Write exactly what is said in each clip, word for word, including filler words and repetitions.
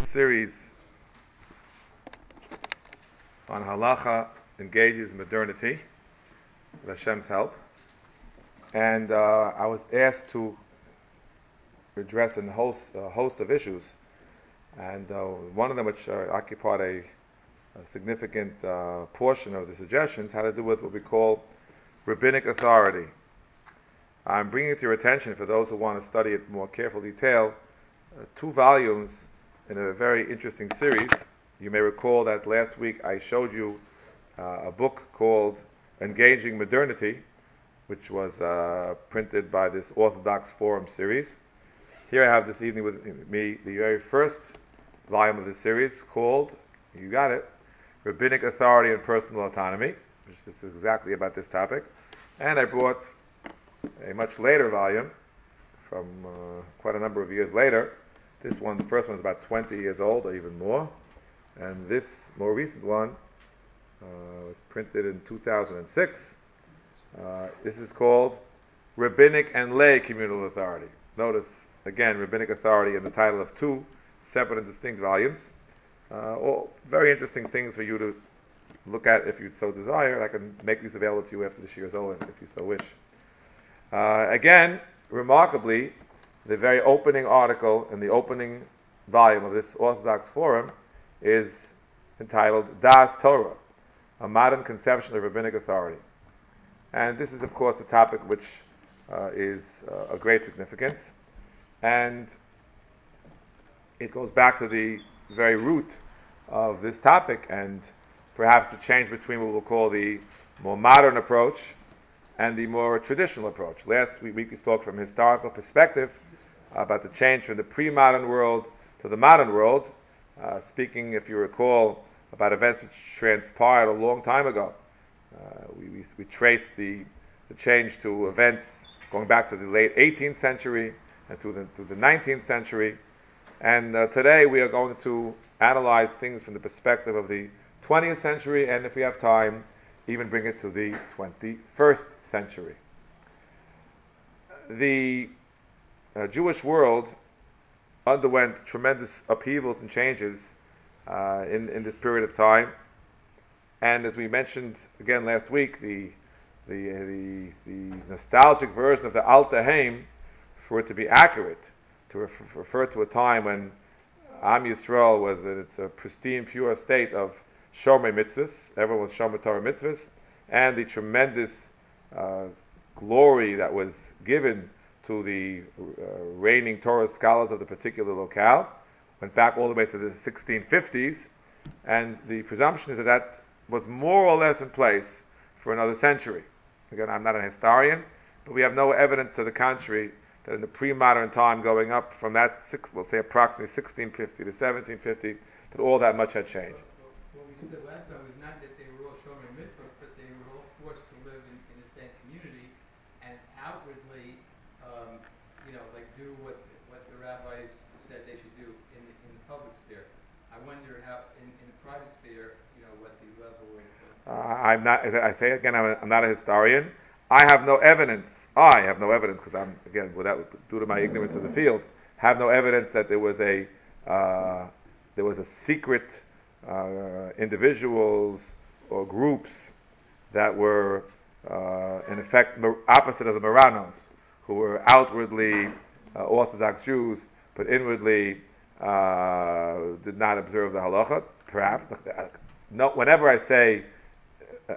series on halacha engages modernity with Hashem's help, and uh, I was asked to address a host, a host of issues, and uh, one of them, which uh, occupied a, a significant uh, portion of the suggestions, had to do with what we call rabbinic authority. I'm bringing it to your attention, for those who want to study it in more careful detail, uh, two volumes in a very interesting series. You may recall that last week I showed you uh, a book called Engaging Modernity, which was uh, printed by this Orthodox Forum series. Here I have this evening with me the very first volume of the series called, you got it, Rabbinic Authority and Personal Autonomy, which is exactly about this topic. And I brought a much later volume from uh, quite a number of years later. This one, the first one is about twenty years old or even more. And this more recent one uh, was printed in two thousand six. Uh, this is called Rabbinic and Lay Communal Authority. Notice, again, Rabbinic Authority in the title of two separate and distinct volumes. Uh, all very interesting things for you to look at if you so desire. I can make these available to you after the Shir is over, if you so wish. Uh, again, remarkably, the very opening article in the opening volume of this Orthodox Forum is entitled Das Torah, a modern conception of rabbinic authority. And this is, of course, a topic which uh, is uh, of great significance. And it goes back to the very root of this topic, and perhaps the change between what we'll call the more modern approach and the more traditional approach. Last week we spoke from a historical perspective about the change from the pre-modern world to the modern world, uh, speaking, if you recall, about events which transpired a long time ago. Uh, we, we, we traced the, the change to events going back to the late eighteenth century and to the, to the nineteenth century. And uh, today we are going to analyze things from the perspective of the twentieth century, and if we have time, even bring it to the twenty-first century. The uh, Jewish world underwent tremendous upheavals and changes uh, in, in this period of time. And as we mentioned again last week, the the, the, the nostalgic version of the Alta Haim, for it to be accurate, to refer, refer to a time when Am Yisrael was in its a pristine, pure state of Shomrei Mitzvahs, everyone was Shomrei Torah Mitzvahs, and the tremendous uh, glory that was given to the uh, reigning Torah scholars of the particular locale, went back all the way to the sixteen fifties, and the presumption is that that was more or less in place for another century. Again, I'm not a historian, but we have no evidence to the contrary that in the pre-modern time going up from that, six, we'll say approximately sixteen fifty to seventeen fifty, that all that much had changed. What we said last time was not that they were all Shomer Mitzvah, but they were all forced to live in, in the same community and outwardly, um, you know, like do what what the rabbis said they should do in the, in the public sphere. I wonder how, in, in the private sphere, you know, what the level of... Uh, I'm not, I say again, I'm, a, I'm not a historian. I have no evidence, I have no evidence, because I'm, again, without, due to my ignorance of the field, have no evidence that there was a, uh, there was a secret uh, individuals or groups that were, uh, in effect, opposite of the Marranos, who were outwardly uh, Orthodox Jews, but inwardly uh, did not observe the halacha. Perhaps, no, whenever I say uh,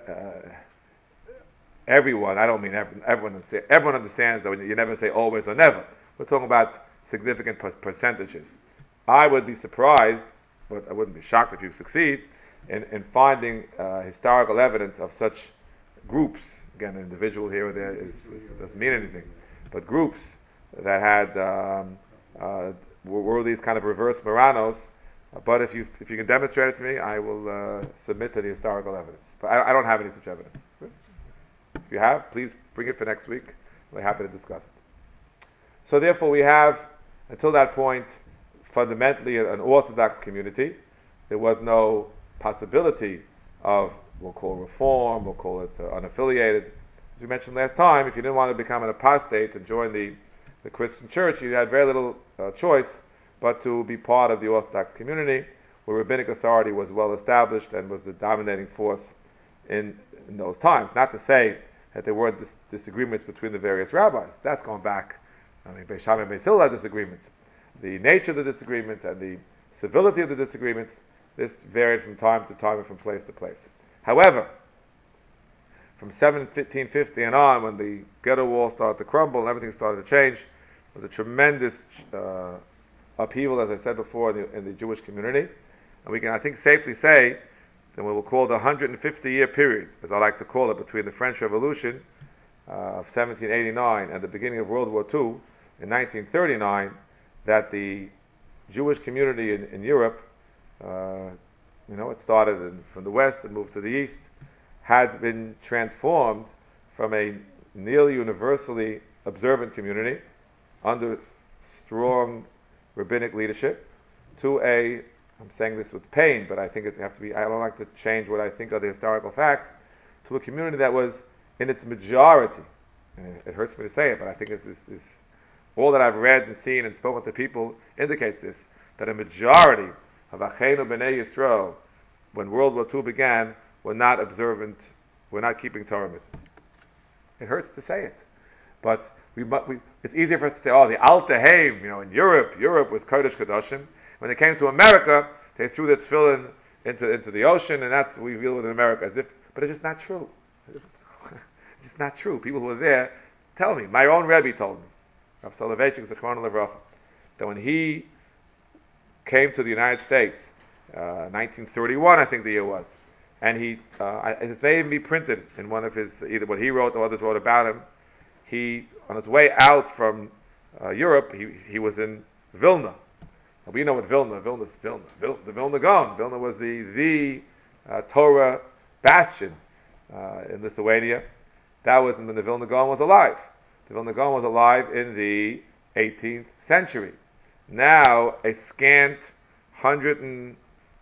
everyone, I don't mean everyone. Everyone understands, everyone understands that you never say always or never. We're talking about significant per- percentages. I would be surprised, but I wouldn't be shocked if you succeed, in, in finding uh, historical evidence of such groups. Again, an individual here or there is, is, doesn't mean anything, but groups that had um, uh, were, were these kind of reverse Marranos. Uh, but if you if you can demonstrate it to me, I will uh, submit to the historical evidence. But I, I don't have any such evidence. If you have, please bring it for next week. We're happy to discuss it. So therefore we have, until that point, fundamentally an Orthodox community. There was no possibility of, we'll call reform, we'll call it uh, unaffiliated. As we mentioned last time, if you didn't want to become an apostate and join the, the Christian church, you had very little uh, choice but to be part of the Orthodox community, where rabbinic authority was well established and was the dominating force in, in those times. Not to say that there weren't dis- disagreements between the various rabbis. That's going back, I mean, Beis Shammai and Beis Hillel had disagreements. The nature of the disagreements and the civility of the disagreements, this varied from time to time and from place to place. However, from seventeen fifty and on, when the ghetto wall started to crumble and everything started to change, there was a tremendous uh, upheaval, as I said before, in the, in the Jewish community. And we can, I think, safely say that we will call the one hundred fifty year period, as I like to call it, between the French Revolution uh, of seventeen eighty-nine and the beginning of World War Two in nineteen thirty-nine, that the Jewish community in, in Europe, uh, you know, it started in, from the west and moved to the east, had been transformed from a nearly universally observant community under strong rabbinic leadership to a, I'm saying this with pain, but I think it have to be, I don't like to change what I think are the historical facts, to a community that was in its majority, and it, it hurts me to say it, but I think it's, it's, it's all that I've read and seen and spoken to people indicates this, that a majority of Acheinu B'nai Yisrael, when World War Two began, were not observant, were not keeping Torah mitzvahs. It hurts to say it, but we, we, it's easier for us to say, oh, the Alta Haim, you know, in Europe, Europe was Kodesh Kadoshim. When they came to America, they threw their tefillin into, into the ocean, and that's what we deal with in America, as if, but it's just not true. It's just not true. People who were there tell me, my own Rebbe told me, Rav Soloveitchik Zichrono Livracha, that when he came to the United States, uh, nineteen thirty-one, I think the year was, and he, uh, it may even be printed in one of his, either what he wrote or others wrote about him. He, on his way out from uh, Europe, he he was in Vilna. And we know what Vilna, Vilna's Vilna, Vil, the Vilna Gaon. Vilna was the the uh, Torah bastion uh, in Lithuania. That was when the Vilna Gaon was alive. The Vilna Gaon was alive in the eighteenth century. Now, a scant one hundred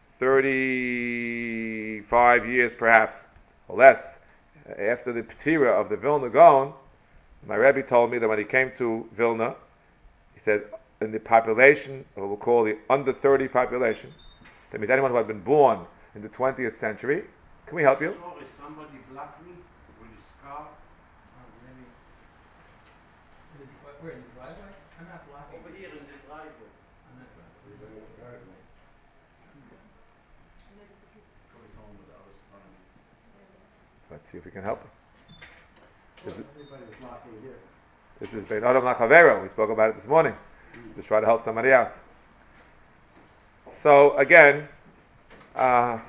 thirty-five years, perhaps, or less, after the Ptira of the Vilna Gaon, my Rebbe told me that when he came to Vilna, he said, in the population, or what we'll call the under thirty population, that means anyone who had been born in the twentieth century, can we help you? Sorry, somebody blocked me with his car. Oh, maybe. In the, dri- where, in the driveway? I'm not blocking. Over here in the driveway. I'm not driving. Goes home with the other phone. Let's see if we can help him. Well, everybody's blocking here. This is Ben Adam Lachavero. We spoke about it this morning to try to help somebody out. So again, uh,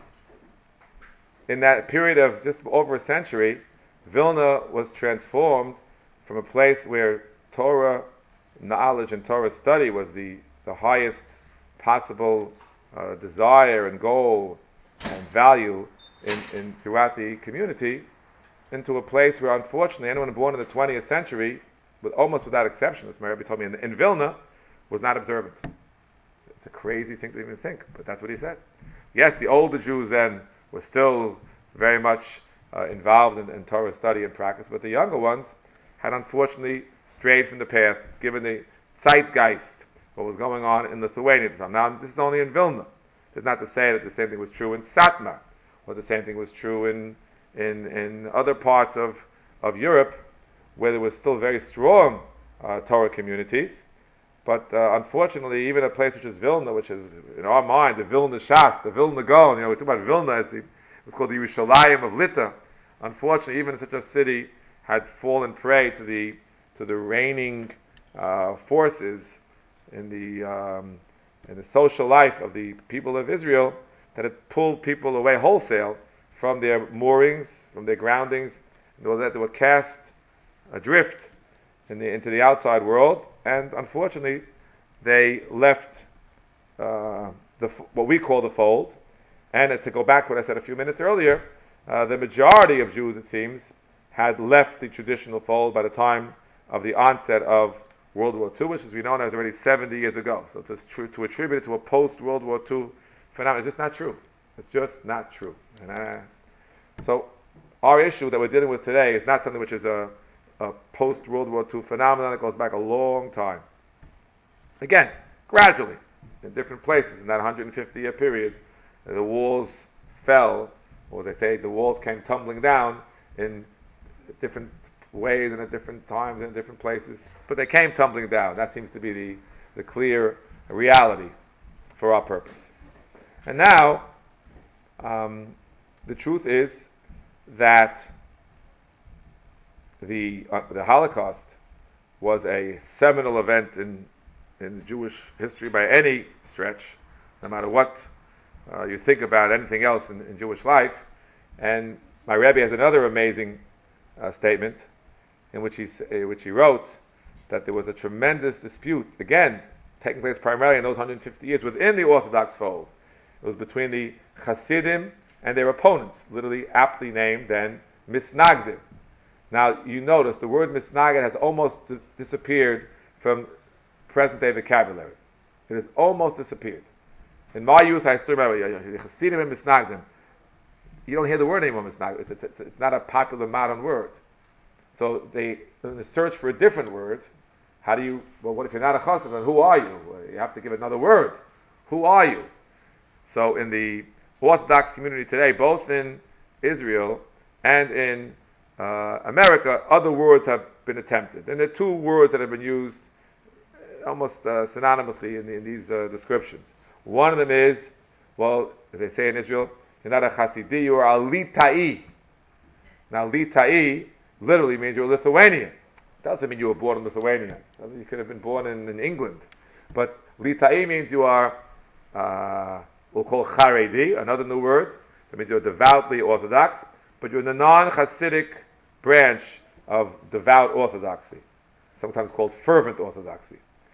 in that period of just over a century, Vilna was transformed from a place where Torah knowledge and Torah study was the, the highest possible uh, desire and goal and value in, in throughout the community, into a place where, unfortunately, anyone born in the twentieth century, with almost without exception, as my Rebbe told me, in, in Vilna, was not observant. It's a crazy thing to even think, but that's what he said. Yes, the older Jews then were still very much uh, involved in, in Torah study and practice, but the younger ones had unfortunately strayed from the path, given the zeitgeist, what was going on in Lithuania at the time. Now, this is only in Vilna. It's not to say that the same thing was true in Satmar, or the same thing was true in in, in other parts of, of Europe, where there was still very strong uh, Torah communities. But uh, unfortunately, even a place which is Vilna, which is in our mind the Vilna Shas, the Vilna Gaon, you know, we talk about Vilna as the, it was called the Yerushalayim of Lita. Unfortunately, even such a city had fallen prey to the to the reigning uh, forces in the um, in the social life of the people of Israel, that had pulled people away wholesale from their moorings, from their groundings, and that they were cast adrift in the, into the outside world, and unfortunately, they left uh, the what we call the fold. And to go back to what I said a few minutes earlier, uh, the majority of Jews, it seems, had left the traditional fold by the time of the onset of World War Two, which, as we know now, is already seventy years ago. So to, tr- to attribute it to a post-World War Two phenomenon is just not true. It's just not true. And uh, so our issue that we're dealing with today is not something which is a, a post-World War Two phenomenon. It goes back a long time. Again, gradually. in different places in that one hundred fifty year period. The walls fell, or as they say, the walls came tumbling down in different ways and at different times and in different places, but they came tumbling down. That seems to be the, the clear reality for our purpose. And now, um, the truth is that the uh, the Holocaust was a seminal event in in Jewish history by any stretch, no matter what uh, you think about anything else in, in Jewish life. And my Rebbe has another amazing uh, statement in which he uh, which he wrote that there was a tremendous dispute, again taking place primarily in those one hundred fifty years within the Orthodox fold. It was between the Hasidim and their opponents, literally aptly named then Misnagdim. Now you notice the word Misnagid has almost d- disappeared from present day vocabulary. It has almost disappeared. In my youth, I still remember Hasidim and Misnagdim. You don't hear the word anymore, Misnagdim. It's, it's, it's not a popular modern word. So they, in the search for a different word, how do you, well, what if you're not a Chassid, then who are you? Well, you have to give another word. Who are you? So in the Orthodox community today, both in Israel and in uh, America, other words have been attempted. And there are two words that have been used almost uh, synonymously in, the, in these uh, descriptions. One of them is, well, as they say in Israel, you're not a Chasidi, you are a Litai. Now, Litai literally means you're a Lithuanian. It doesn't mean you were born in Lithuania. You could have been born in, in England. But Litai means you are, uh, we'll call Charedi, another new word. That means you're devoutly Orthodox, but you're in the non-Hasidic branch of devout Orthodoxy, sometimes called fervent Orthodoxy.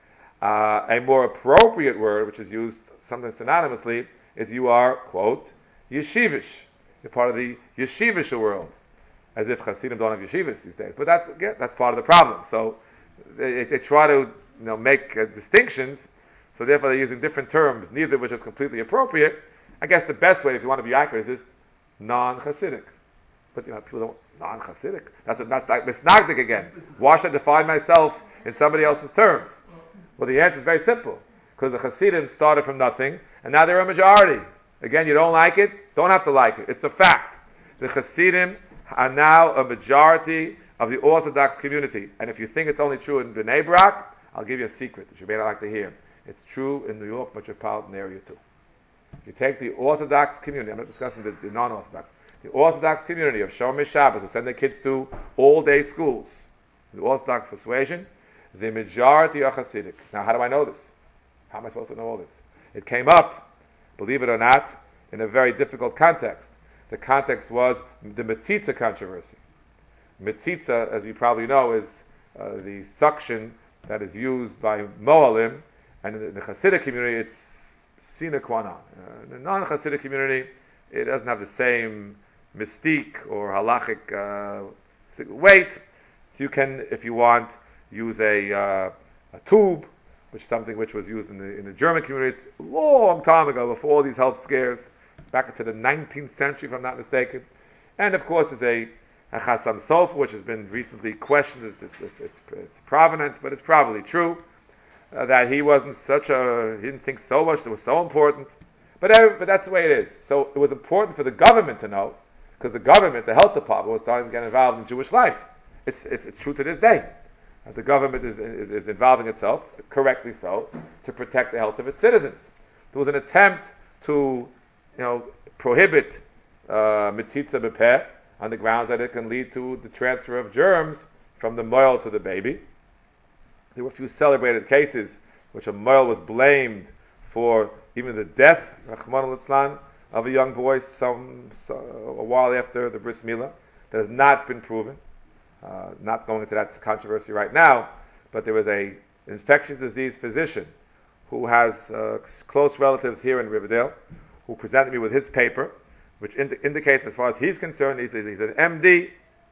Uh, a more appropriate word, which is used sometimes synonymously, is you are, quote, yeshivish. You're part of the yeshivish world. As if Hasidim don't have yeshivas these days. But that's, again, that's part of the problem. So they, they try to you know, make uh, distinctions, so therefore they're using different terms, neither of which is completely appropriate. I guess the best way, if you want to be accurate, is just non-Hasidic. But you know, people don't, non-Hasidic. That's what, that's like misnagdik again. Why should I define myself in somebody else's terms? Well, the answer is very simple. Because the Hasidim started from nothing, and now they're a majority. Again, you don't like it, don't have to like it. It's a fact. The Hasidim are now a majority of the Orthodox community. And if you think it's only true in Bnei Brak, I'll give you a secret that you may not like to hear. It's true in New York metropolitan area too. If you take the Orthodox community, I'm not discussing the, the non-Orthodox, the Orthodox community of Shomer Shabbos, who send their kids to all-day schools, the Orthodox persuasion, the majority are Hasidic. Now, how do I know this? How am I supposed to know all this? It came up, believe it or not, in a very difficult context. The context was the Metzitza controversy. Metzitza, as you probably know, is uh, the suction that is used by Moalim, and in the, the Hasidic community, it's sine qua non. Uh, in the non-Hasidic community, it doesn't have the same mystique or halachic uh, weight. So you can, if you want, use a, uh, a tube, which is something which was used in the in the German community a long time ago, before all these health scares, back into the nineteenth century, if I'm not mistaken. And of course, there's a, a Chasam Sofer, which has been recently questioned its, its, its, its provenance, but it's probably true, uh, that he wasn't such a, he didn't think so much, it was so important. But, every, but that's the way it is. So it was important for the government to know, because the government, the health department, was starting to get involved in Jewish life. It's, it's, it's true to this day. Uh, the government is, is, is involving itself, correctly so, to protect the health of its citizens. There was an attempt to you know, prohibit uh, mitzitza b'peh on the grounds that it can lead to the transfer of germs from the moil to the baby. There were a few celebrated cases which a moil was blamed for even the death, Rachmana litzlan, of a young boy some, some a while after the bris milah. That has not been proven. Uh, not going into that controversy right now, but there was a infectious disease physician who has uh, close relatives here in Riverdale, who presented me with his paper, which indi- indicates, as far as he's concerned, he's, he's an M D,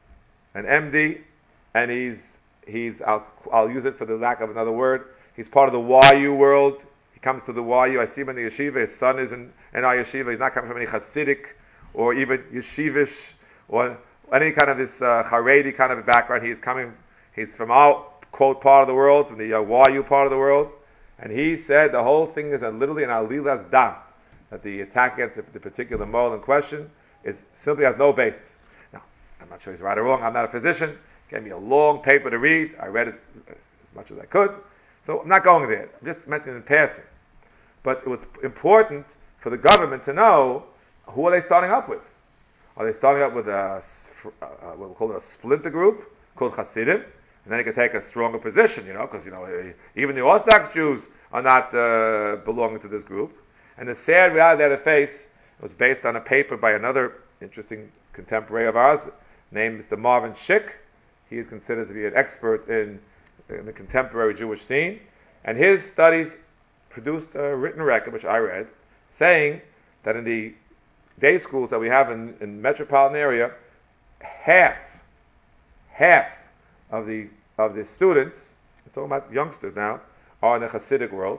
an M D, and he's he's I'll, I'll use it for the lack of another word. He's part of the Y U world. He comes to the Y U. I see him in the yeshiva. His son is in, in our yeshiva. He's not coming from any Hasidic or even yeshivish or any kind of this uh, Haredi kind of a background. He's coming. He's from our quote part of the world, from the uh, Y U part of the world, And he said the whole thing is a, literally an alilas dam, that the attack against the, the particular moral in question is simply has no basis. Now, I'm not sure he's right or wrong. I'm not a physician. He gave me a long paper to read. I read it as much as I could. So I'm not going there. I'm just mentioning in passing. But it was important for the government to know who are they starting up with. Are they starting up with a, uh, what we call it a splinter group called Hasidim? And then they could take a stronger position, you know, because, you know, even the Orthodox Jews are not uh, belonging to this group. And the sad reality that it faced was based on a paper by another interesting contemporary of ours named Mister Marvin Schick. He is considered to be an expert in, in the contemporary Jewish scene. And his studies produced a written record, which I read, saying that in the day schools that we have in, in the metropolitan area, half, half of the of the students, I'm talking about youngsters now, are in the Hasidic world.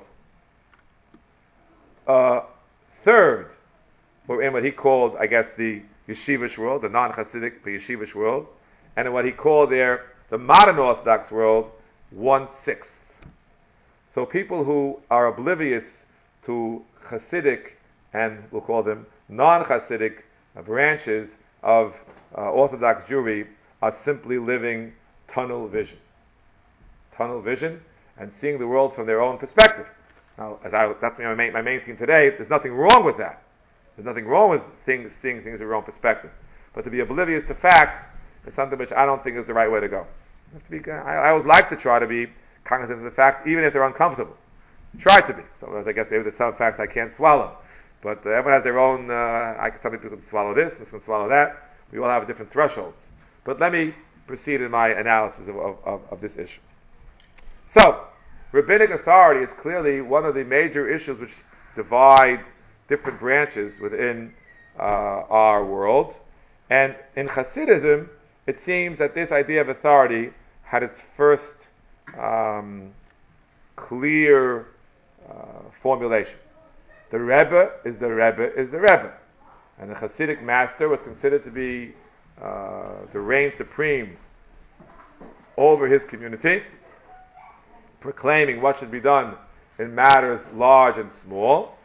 Uh, third, were in what he called, I guess, the yeshivish world, the non-Hasidic but yeshivish world, and in what he called there the modern Orthodox world, one-sixth. So people who are oblivious to Hasidic and we'll call them non-Hasidic uh, branches of uh, Orthodox Jewry are simply living tunnel vision. Tunnel vision and seeing the world from their own perspective. Now, as I, that's my main, my main theme today. There's nothing wrong with that. There's nothing wrong with things, seeing things from your own perspective. But to be oblivious to fact is something which I don't think is the right way to go. You have to be, I, I always like to try to be cognizant of the facts, even if they're uncomfortable. Try to be. Sometimes I guess maybe there's some facts I can't swallow. But uh, everyone has their own, uh, I, some people can swallow this, some can swallow that. We all have different thresholds. But let me proceed in my analysis of, of, of, of this issue. So, rabbinic authority is clearly one of the major issues which divide different branches within uh, our world. And in Hasidism, it seems that this idea of authority had its first um, clear uh, formulation. The Rebbe is the Rebbe is the Rebbe. And the Hasidic master was considered to be uh, to reign supreme over his community, proclaiming what should be done in matters large and small.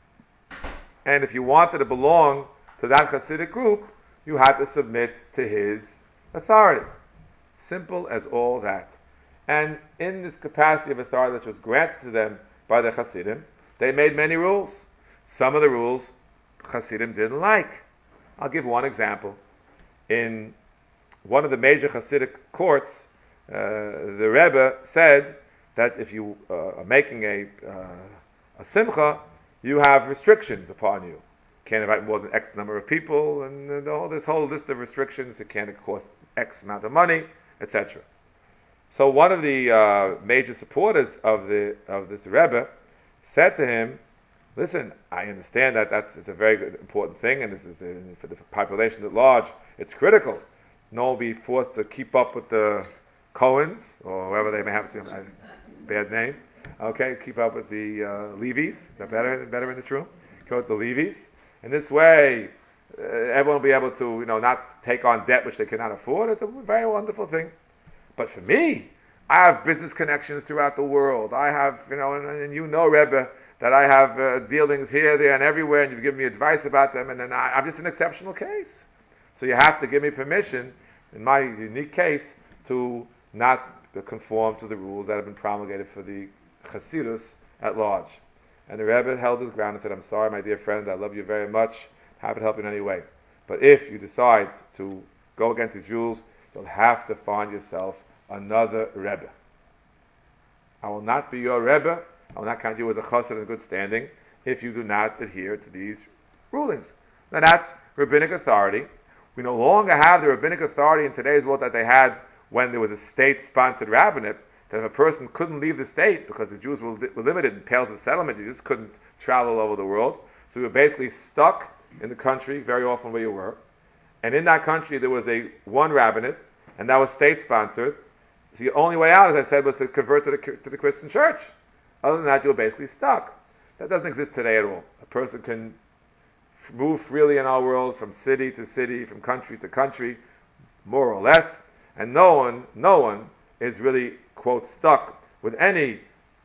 And if you wanted to belong to that Hasidic group, you had to submit to his authority. Simple as all that. And in this capacity of authority that was granted to them by the Hasidim, they made many rules. Some of the rules Hasidim didn't like. I'll give one example. In one of the major Hasidic courts, uh, the Rebbe said that if you uh, are making a, uh, a simcha, you have restrictions upon you. Can't invite more than X number of people, and uh, the whole, this whole list of restrictions. It can't cost X amount of money, et cetera. So one of the uh, major supporters of the of this Rebbe said to him, "Listen, I understand that that's it's a very good, important thing, and this is the, for the population at large. It's critical. No one will be forced to keep up with the Cohens or whoever they may have to. Uh, bad name. Okay, keep up with the uh, Levies. Is that better? Better in this room? Go with the Levies. In this way, uh, everyone will be able to, you know, not take on debt which they cannot afford. It's a very wonderful thing. But for me, I have business connections throughout the world. I have, you know, and, and you know, Rebbe, that I have uh, dealings here, there, and everywhere, and you've given me advice about them, and then I, I'm just an exceptional case. So you have to give me permission, in my unique case, to not conform to the rules that have been promulgated for the Chasidus at large." And the Rebbe held his ground and said, "I'm sorry, my dear friend, I love you very much, happy to help you in any way. But if you decide to go against these rules, you'll have to find yourself another Rebbe. I will not be your Rebbe, I will not count you as a chassid in good standing if you do not adhere to these rulings." Now that's rabbinic authority. We no longer have the rabbinic authority in today's world that they had when there was a state-sponsored rabbinate, that if a person couldn't leave the state because the Jews were, li- were limited in pales of settlement, you just couldn't travel all over the world. So you were basically stuck in the country, very often where you were. And in that country there was a one rabbinate, and that was state-sponsored. So the only way out, as I said, was to convert to the, to the Christian church. Other than that, you were basically stuck. That doesn't exist today at all. A person can f- move freely in our world from city to city, from country to country, more or less, and no one, no one is really, quote, stuck with any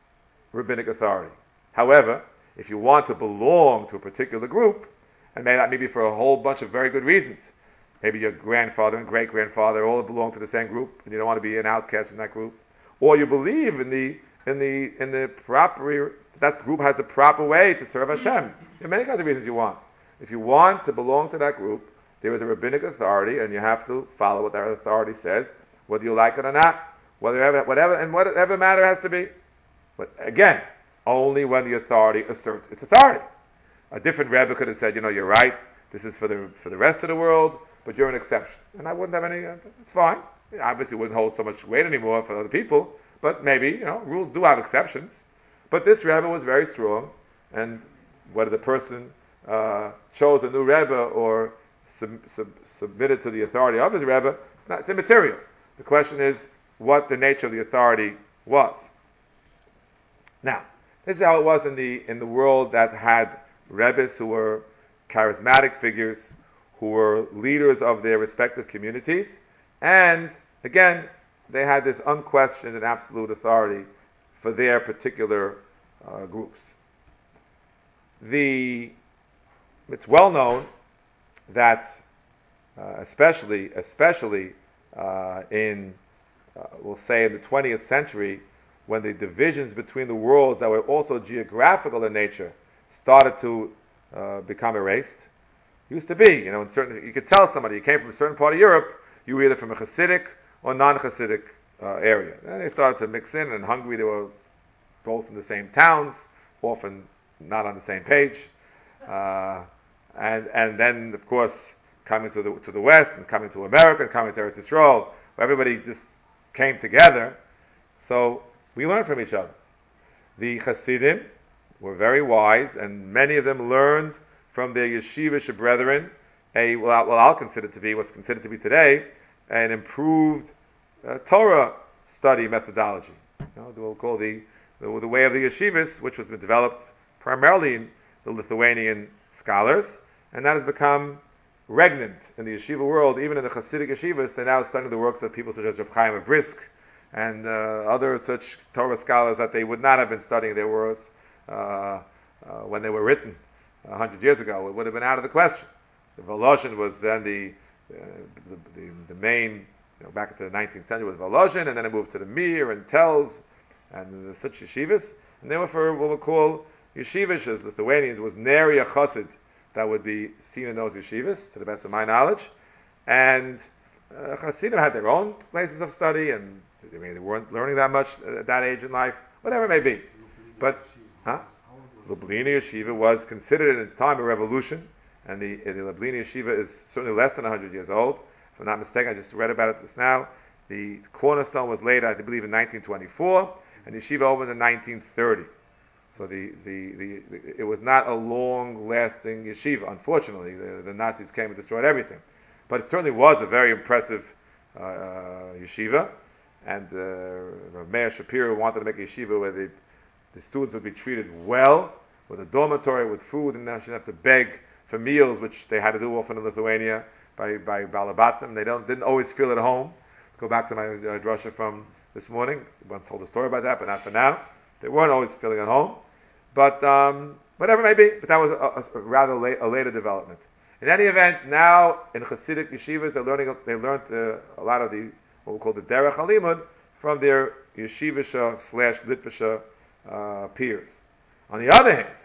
rabbinic authority. However, if you want to belong to a particular group, and maybe maybe for a whole bunch of very good reasons, maybe your grandfather and great grandfather all belong to the same group, and you don't want to be an outcast in that group, or you believe in the in the in the proper that group has the proper way to serve Hashem. There are many kinds of reasons you want. If you want to belong to that group, there is a rabbinic authority, and you have to follow what that authority says, whether you like it or not, whatever, whatever, and whatever matter has to be. But again, only when the authority asserts its authority. A different Rebbe could have said, you know, you're right. This is for the for the rest of the world, but you're an exception, and I wouldn't have any. Uh, it's fine. It obviously wouldn't hold so much weight anymore for other people, but maybe you know rules do have exceptions. But this Rebbe was very strong, and whether the person uh, chose a new Rebbe or sub, sub, submitted to the authority of his Rebbe, it's, not, it's immaterial. The question is what the nature of the authority was. Now, this is how it was in the in the world that had Rebbes who were charismatic figures, who were leaders of their respective communities, and again, they had this unquestioned and absolute authority for their particular uh, groups. The it's well known that, uh, especially especially uh, in uh, we'll say in the twentieth century, when the divisions between the worlds that were also geographical in nature started to uh, become erased. Used to be, you know, in certain you could tell somebody you came from a certain part of Europe, you were either from a Hasidic or non-Hasidic uh, area. And they started to mix in. In Hungary, they were both in the same towns, often not on the same page. Uh, and and then, of course, coming to the to the West and coming to America and coming to Eretz Yisrael, where everybody just came together. So we learned from each other. The Hasidim were very wise, and many of them learned from their yeshivish brethren a what I'll consider to be what's considered to be today an improved uh, Torah study methodology. You know, we'll call the, the the way of the yeshivas, which was developed primarily in the Lithuanian scholars, and that has become regnant in the yeshiva world. Even in the Hasidic yeshivas, they're now studying the works of people such as Reb Chaim of Brisk and uh, other such Torah scholars that they would not have been studying their works uh, uh, when they were written a hundred years ago. It would have been out of the question. The Volozhin was then the uh, the, the, the main, you know, back into the nineteenth century was Volozhin, and then it moved to the Mir and Telz and the such yeshivas, and they were for what we call yeshivas as Lithuanians was nary a chassid that would be seen in those yeshivas, to the best of my knowledge, and uh, Hasidim had their own places of study, and they, I mean, they weren't learning that much at that age in life, whatever it may be. But, huh? Lublina Yeshiva was considered in its time a revolution, and the, the Lublina Yeshiva is certainly less than one hundred years old. If I'm not mistaken, I just read about it just now. The cornerstone was laid, I believe, in nineteen twenty-four, and the Yeshiva opened in nineteen thirty. So the, the, the, the it was not a long-lasting yeshiva, unfortunately. The, the Nazis came and destroyed everything. But it certainly was a very impressive uh, yeshiva, and uh, Meir Shapiro wanted to make a yeshiva where the, the students would be treated well, with a dormitory, with food, and they shouldn't have to beg for meals, which they had to do often in Lithuania by, by Balabatim. They don't, didn't always feel at home. Go back to my uh, drasha from this morning. I once told a story about that, but not for now. They weren't always feeling at home. But um, whatever it may be, but that was a, a, a rather late, a later development. In any event, now in Hasidic yeshivas, they're learning, they learned uh, a lot of the, what we call the Derech HaLimud, from their yeshivisha slash litvisha uh, peers. On the other hand,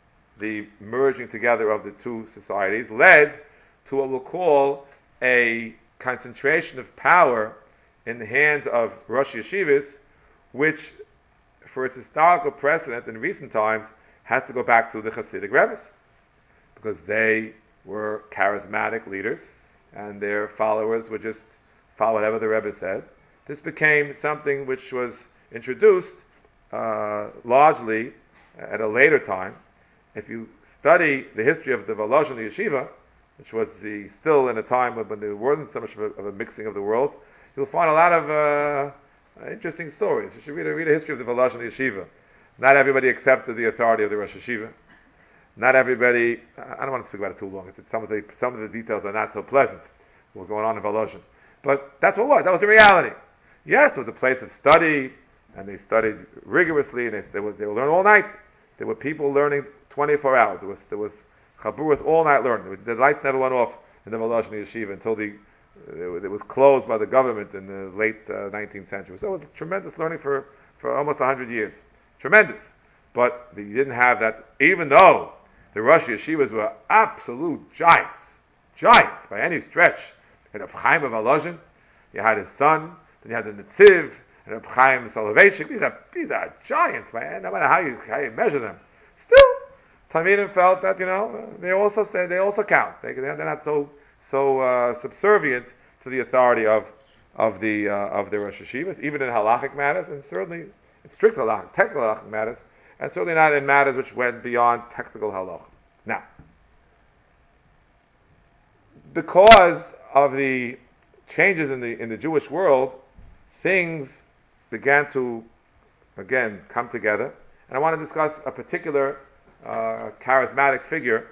the merging together of the two societies led to what we'll call a concentration of power in the hands of Rosh Yeshivas, which, for its historical precedent in recent times, has to go back to the Hasidic Rebbe's, because they were charismatic leaders, and their followers would just follow whatever the Rebbe said. This became something which was introduced uh, largely at a later time. If you study the history of the Volozhin Yeshiva, which was the, still in a time when there wasn't so much of a, of a mixing of the worlds, you'll find a lot of uh, interesting stories. You should read a, read a history of the Volozhin Yeshiva. Not everybody accepted the authority of the Rosh Yeshiva. Not everybody, I don't want to speak about it too long. It's, some of the some of the details are not so pleasant, what was going on in Volozhin. But that's what it was. That was the reality. Yes, it was a place of study, and they studied rigorously, and they, they, would, they would learn all night. There were people learning twenty-four hours. There was there was chaburas all night learning. The light never went off in the Volozhin Yeshiva until the it was closed by the government in the late uh, nineteenth century. So it was tremendous learning for, for almost one hundred years. Tremendous. But you didn't have that, even though the Rosh Yeshivas were absolute giants, giants by any stretch. And Reb Chaim of Volozhin, you had his son, then you had the Netziv, and Reb Chaim Soloveitchik. These are, these are giants, man. No matter how you, how you measure them. Still, Talmidim felt that, you know, they also they also count. They, they're not so so uh, subservient to the authority of of the uh, of the Rosh Yeshivas, even in halachic matters, and certainly in strict halachic, technical halachic matters, and certainly not in matters which went beyond technical halach. Now, because of the changes in the in the Jewish world, things began to again come together, and I want to discuss a particular uh, charismatic figure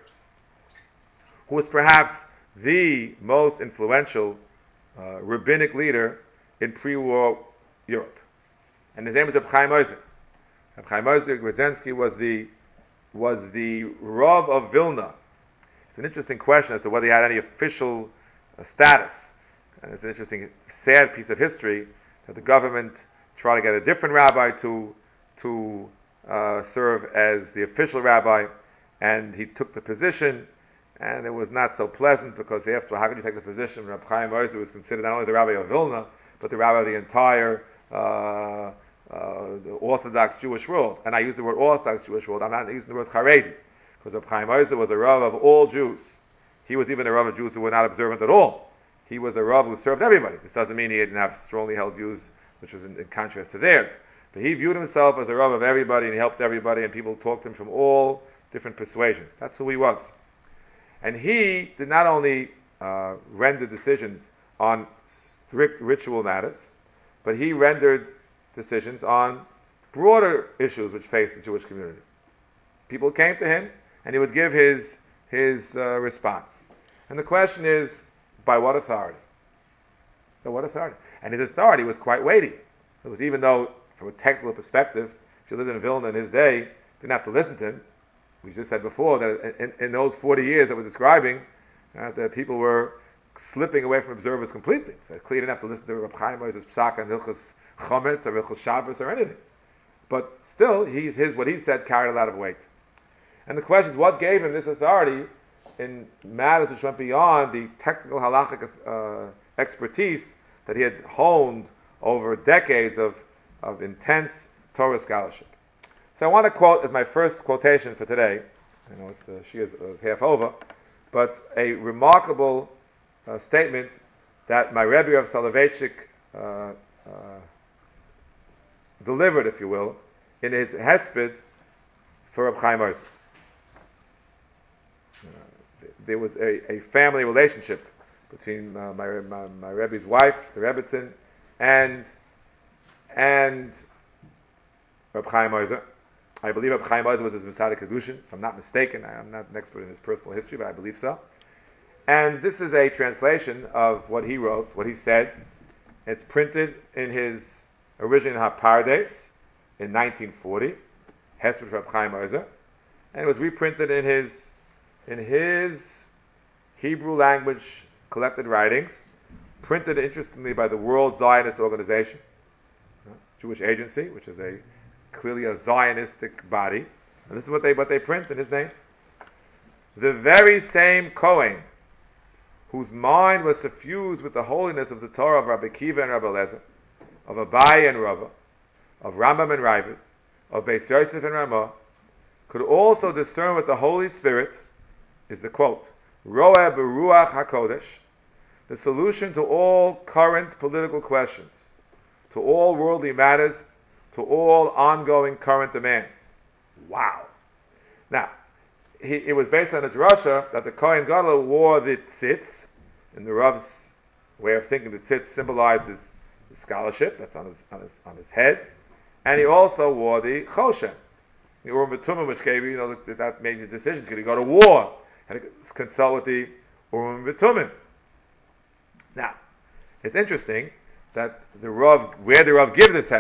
who was perhaps the most influential uh, rabbinic leader in pre-war Europe, and his name was Reb Chaim Ozer. Reb Chaim Ozer Grodzinski was the was the Rav of Vilna. It's an interesting question as to whether he had any official uh, status, and it's an interesting, sad piece of history that the government tried to get a different rabbi to to uh, serve as the official rabbi, and he took the position. And it was not so pleasant because after how could you take the position? Reb Chaim Ozer was considered not only the rabbi of Vilna, but the rabbi of the entire uh, uh, the Orthodox Jewish world. And I use the word Orthodox Jewish world. I'm not using the word Haredi, because Reb Chaim Ozer was a rav of all Jews. He was even a rav of Jews who were not observant at all. He was a rav who served everybody. This doesn't mean he didn't have strongly held views, which was in, in contrast to theirs. But he viewed himself as a rav of everybody, and he helped everybody, and people talked to him from all different persuasions. That's who he was. And he did not only uh, render decisions on strict ritual matters, but he rendered decisions on broader issues which faced the Jewish community. People came to him, and he would give his his uh, response. And the question is, by what authority? By what authority? And his authority was quite weighty. It was, even though, from a technical perspective, if you lived in Vilna in his day, you didn't have to listen to him. We just said before that in, in those forty years that we're describing, uh, that people were slipping away from observers completely. So clearly didn't have to listen to Reb Chaim Ozer's Psak and Hilchos Chometz or Hilchos Shabbos or anything. But still, he, his what he said carried a lot of weight. And the question is, what gave him this authority in matters which went beyond the technical halachic uh, expertise that he had honed over decades of, of intense Torah scholarship? So I want to quote as my first quotation for today. I know it's uh, she is, uh, is half over, but a remarkable uh, statement that my Rebbe of Soloveitchik uh, uh, delivered, if you will, in his Hesped for Reb Chaim Ozer. Uh, there was a, a family relationship between uh, my, my my Rebbe's wife, the Rebbetzin, and and Reb Chaim Ozer. I believe Reb Chaim Ozer was his Masada Kedushin, if I'm not mistaken. I am not an expert in his personal history, but I believe so. And this is a translation of what he wrote, what he said. It's printed in his original HaPardes in nineteen forty, Hesped Reb Chaim Ozer, and it was reprinted in his in his Hebrew language collected writings, printed interestingly by the World Zionist Organization, Jewish Agency, which is a clearly a Zionistic body. And this is what they what they print in his name. The very same Kohen whose mind was suffused with the holiness of the Torah of Rabbi Kiva and Rabbi Lezer, of Abai and Rava, of Rambam and Ravid, of Beis Yosef and Ramah, could also discern with the Holy Spirit, is the quote, Roeh Beruach HaKodesh, the solution to all current political questions, to all worldly matters, to all ongoing current demands. Wow. Now, he, it was based on a drasha that the Kohen Gadol wore the tzitz. In the Rav's way of thinking, the tzitz symbolized his, his scholarship, that's on his, on his on his head. And he also wore the choshen, the Urim V'Tumim, which gave you, you know, that, that made the decision. Could he go to war? Had to consult with the Urim V'Tumim. Now, it's interesting that the Rav, where the Rav give this hesped.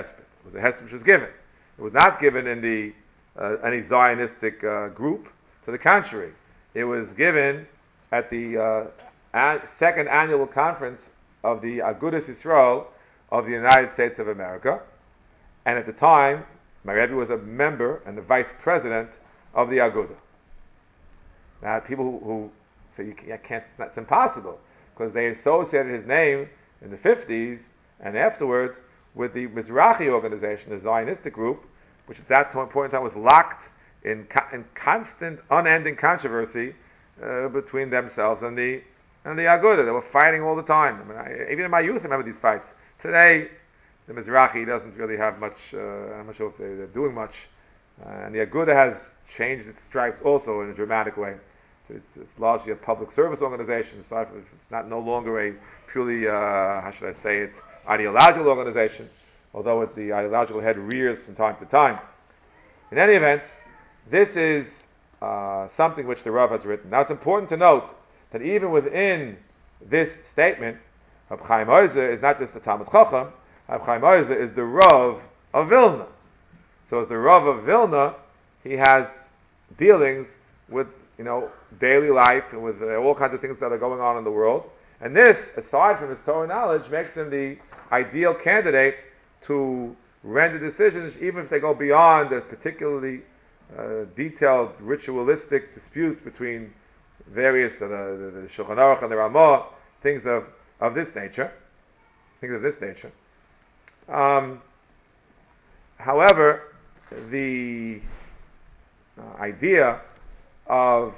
It was a hesed which was given. It was not given in the uh, any Zionistic uh, group. To the contrary, it was given at the uh, an- second annual conference of the Agudas Yisrael of the United States of America. And at the time, my Rebbe was a member and the vice president of the Aguda. Now, people who, who say you can't, can't, that's impossible, because they associated his name in the fifties and afterwards with the Mizrahi organization, the Zionistic group, which at that point in time was locked in, co- in constant, unending controversy uh, between themselves and the and the Aguda. They were fighting all the time. I mean, I, even in my youth, I remember these fights. Today, the Mizrahi doesn't really have much. Uh, I'm not sure if they, they're doing much, uh, and the Aguda has changed its stripes also in a dramatic way. So it's, it's largely a public service organization. Aside from, it's not no longer a purely, uh, how should I say it, ideological organization, although it, the ideological head rears from time to time. In any event, this is uh, something which the Rav has written. Now it's important to note that even within this statement, Rab Chaim Ozer is not just a Talmud Chacham. Rab Chaim Ozer is the Rav of Vilna. So as the Rav of Vilna, he has dealings with, you know, daily life and with uh, all kinds of things that are going on in the world. And this, aside from his Torah knowledge, makes him the ideal candidate to render decisions, even if they go beyond a particularly uh, detailed ritualistic dispute between various, uh, the, the, the Shulchan Aruch and the Ramah, things of, of this nature, things of this nature. Um, however, the uh, idea of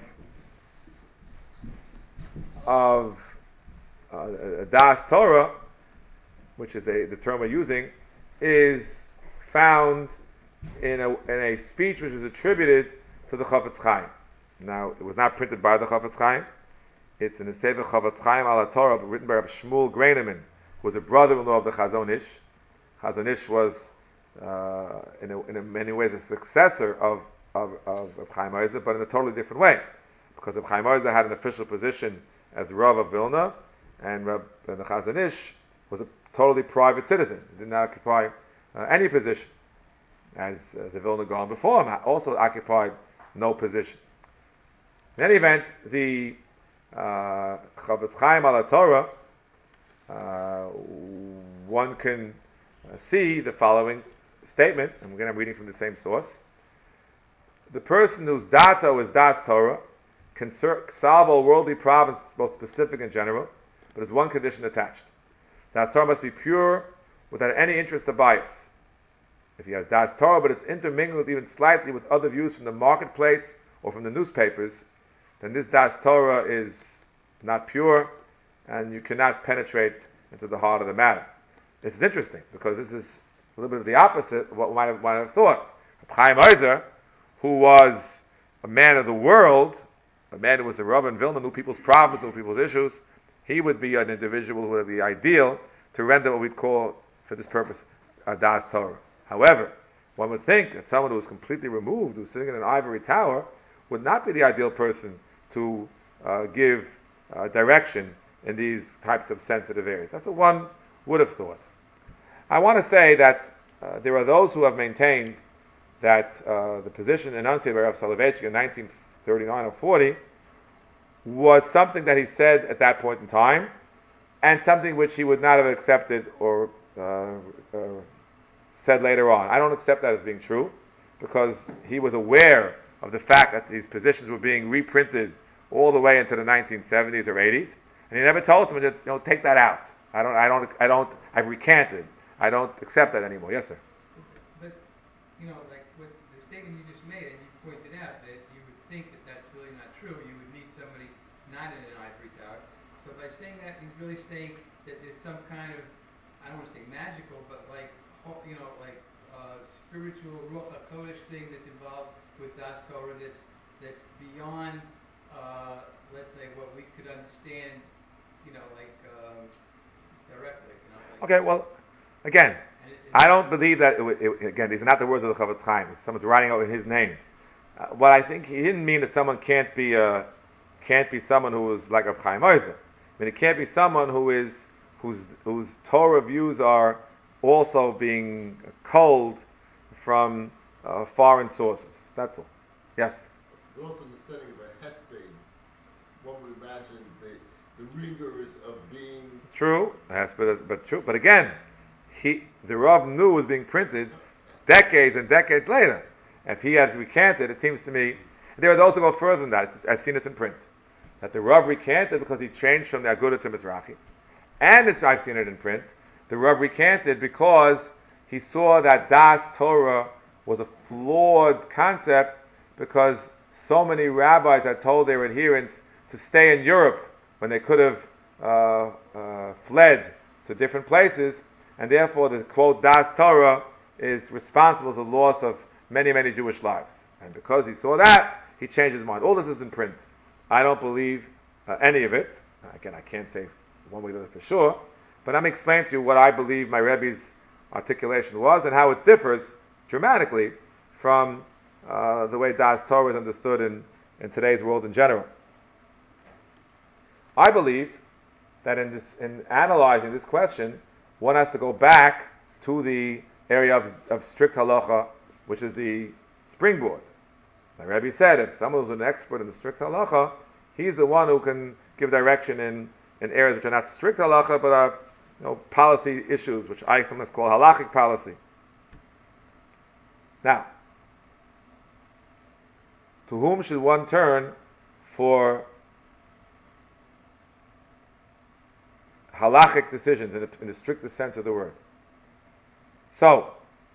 of uh, Das Torah, which is a, the term we're using, is found in a, in a speech which is attributed to the Chafetz Chaim. Now, it was not printed by the Chafetz Chaim. It's in the Sefer Chafetz Chaim al Torah, written by Rabbi Shmuel Greineman, who was a brother-in-law of the Chazon Ish. Chazon Ish was, uh, in, a, in a many ways, a successor of of, of, of Chaim Ozer, but in a totally different way, because Reb Chaim Ozer had an official position as Rav of Vilna, and, Reb, and the Chazon Ish was a totally private citizen. He did not occupy uh, any position, as uh, the Vilna Gaon before him also occupied no position. In any event, the uh, Chafetz Chaim al Torah, uh, one can uh, see the following statement, and again I'm reading from the same source. The person whose dato is das Torah can ser- solve all worldly problems, both specific and general, but there's one condition attached. Das Torah must be pure, without any interest or bias. If he has das Torah, but it's intermingled even slightly with other views from the marketplace or from the newspapers, then this das Torah is not pure, and you cannot penetrate into the heart of the matter. This is interesting, because this is a little bit of the opposite of what one might have, might have thought. Chaim Ozer, who was a man of the world, a man who was a Rav in Vilna, knew people's problems, knew people's issues, he would be an individual who would be ideal to render what we'd call, for this purpose, a das Torah. However, one would think that someone who was completely removed, who was sitting in an ivory tower, would not be the ideal person to uh, give uh, direction in these types of sensitive areas. That's what one would have thought. I want to say that uh, there are those who have maintained that uh, the position enunciated by Rav Soloveitchik in nineteen thirty-nine or forty was something that he said at that point in time, and something which he would not have accepted or uh, uh, said later on. I don't accept that as being true, because he was aware of the fact that these positions were being reprinted all the way into the nineteen seventies or eighties, and he never told someone, you know, take that out. I don't, I don't, I don't, I've recanted. I don't accept that anymore. Yes, sir. But, you know, like with the statement you just made, and you pointed out that you would think that that's really not true. You would need somebody not in an ivory tower. So by saying that, he's really saying that there's some kind of, I don't want to say magical, but like, you know, like uh, spiritual Ruach HaKodesh thing that's involved with Das Torah that's that's beyond, uh, let's say, what we could understand, you know, like um, directly, you know. Like, Okay, well, again, and it, I don't believe that, it, it, again, these are not the words of the Chafetz Chaim. Someone's writing out in his name. Uh, what I think, he didn't mean that someone can't be uh, can't be someone who is like a Chaim Ozer. I mean, it can't be someone who is, whose, whose Torah views are also being culled from uh, foreign sources. That's all. Yes? Also the setting of a hesped, one would imagine the, the rigors of being... True, hesped is, but true. But again, he the Rav knew it was being printed decades and decades later. If he had recanted, it seems to me, there are those who go further than that. It's, I've seen this in print. That the Rav recanted because he changed from the Agudah to Mizrahi. And it's, I've seen it in print. The Rav recanted because he saw that Das Torah was a flawed concept because so many rabbis had told their adherents to stay in Europe when they could have uh, uh, fled to different places, and therefore the quote Das Torah is responsible for the loss of many, many Jewish lives. And because he saw that, he changed his mind. All this is in print. I don't believe uh, any of it. Again, I can't say one way or the other for sure, but I'm explaining to you what I believe my Rebbe's articulation was and how it differs dramatically from uh, the way Das Torah is understood in, in today's world in general. I believe that in this, in analyzing this question, one has to go back to the area of, of strict halacha, which is the springboard. My Rebbe said, if someone who's an expert in the strict halacha, he's the one who can give direction in, in areas which are not strict halacha, but are you know, policy issues, which I sometimes call halachic policy. Now, to whom should one turn for halachic decisions in the, in the strictest sense of the word? So,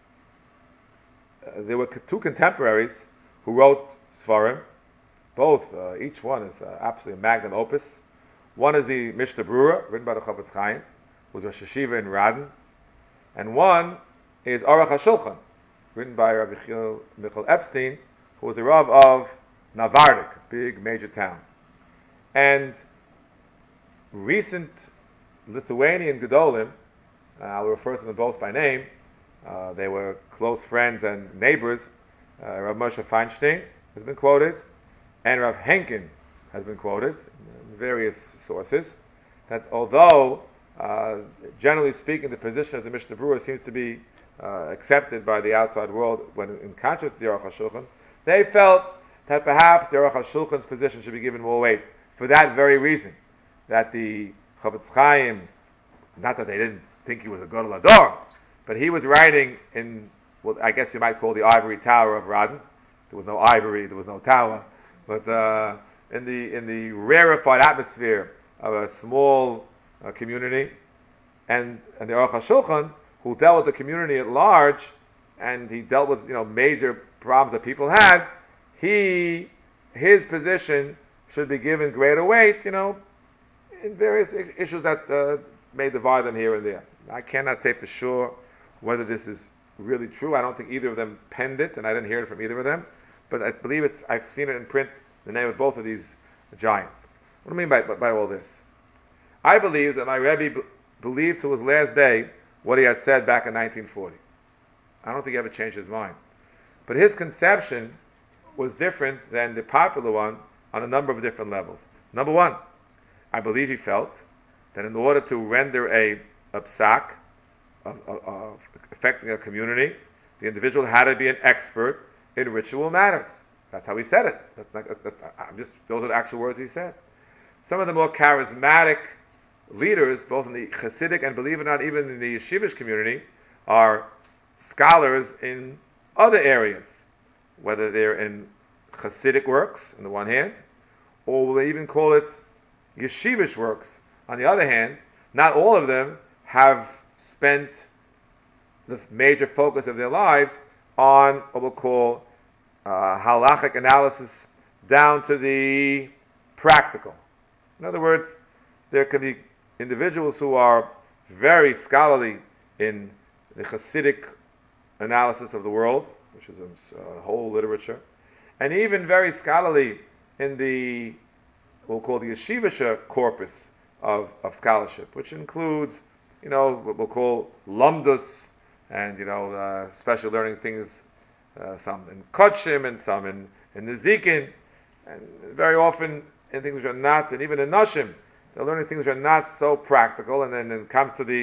uh, there were two contemporaries who wrote Svarim. Both, uh, each one is uh, absolutely a magnum opus. One is the Mishnah Berurah, written by the Chofetz Chaim, who was Rosh Hashiva in Radin. And one is Aruch HaShulchan, written by Rabbi Michael Epstein, who was the Rav of Navardik, a big major town. And recent Lithuanian Gedolim, uh, I'll refer to them both by name, uh, they were close friends and neighbors. Uh, Rav Moshe Feinstein has been quoted, and Rav Henkin has been quoted in various sources, that although, uh, generally speaking, the position of the Mishnah Berurah seems to be uh, accepted by the outside world when in contrast to the Aruch HaShulchan, they felt that perhaps the Aruch HaShulchan's position should be given more weight for that very reason, that the Chofetz Chaim, not that they didn't think he was a Gadol Hador, but he was writing in what I guess you might call the ivory tower of Radin. There was no ivory, there was no tower, but uh, in the in the rarefied atmosphere of a small uh, community, and and the Aruch HaShulchan, who dealt with the community at large, and he dealt with you know major problems that people had, he his position should be given greater weight, you know, in various I- issues that uh, may divide them here and there. I cannot say for sure whether this is really true. I don't think either of them penned it, and I didn't hear it from either of them. But I believe it's. I've seen it in print. The name of both of these giants. What do I mean by, by, by all this? I believe that my Rebbe b- believed to his last day what he had said back in nineteen forty. I don't think he ever changed his mind. But his conception was different than the popular one on a number of different levels. Number one, I believe he felt that in order to render a, a psak of, of, of affecting a community, the individual had to be an expert in ritual matters. That's how he said it. That's not, that, that, I'm just, those are the actual words he said. Some of the more charismatic leaders, both in the Hasidic and, believe it or not, even in the Yeshivish community, are scholars in other areas, whether they're in Hasidic works, on the one hand, or we'll even call it Yeshivish works. On the other hand, not all of them have spent the major focus of their lives on what we'll call uh, halachic analysis down to the practical. In other words, there can be individuals who are very scholarly in the Hasidic analysis of the world, which is a, a whole literature, and even very scholarly in the, we'll call the yeshivish corpus of, of scholarship, which includes, you know, what we'll call lumdus, and, you know, uh, special learning things, uh, some in Kodshim and some in, in Nezikin, and very often in things which are not, and even in Nashim, they're learning things which are not so practical, and then it comes to the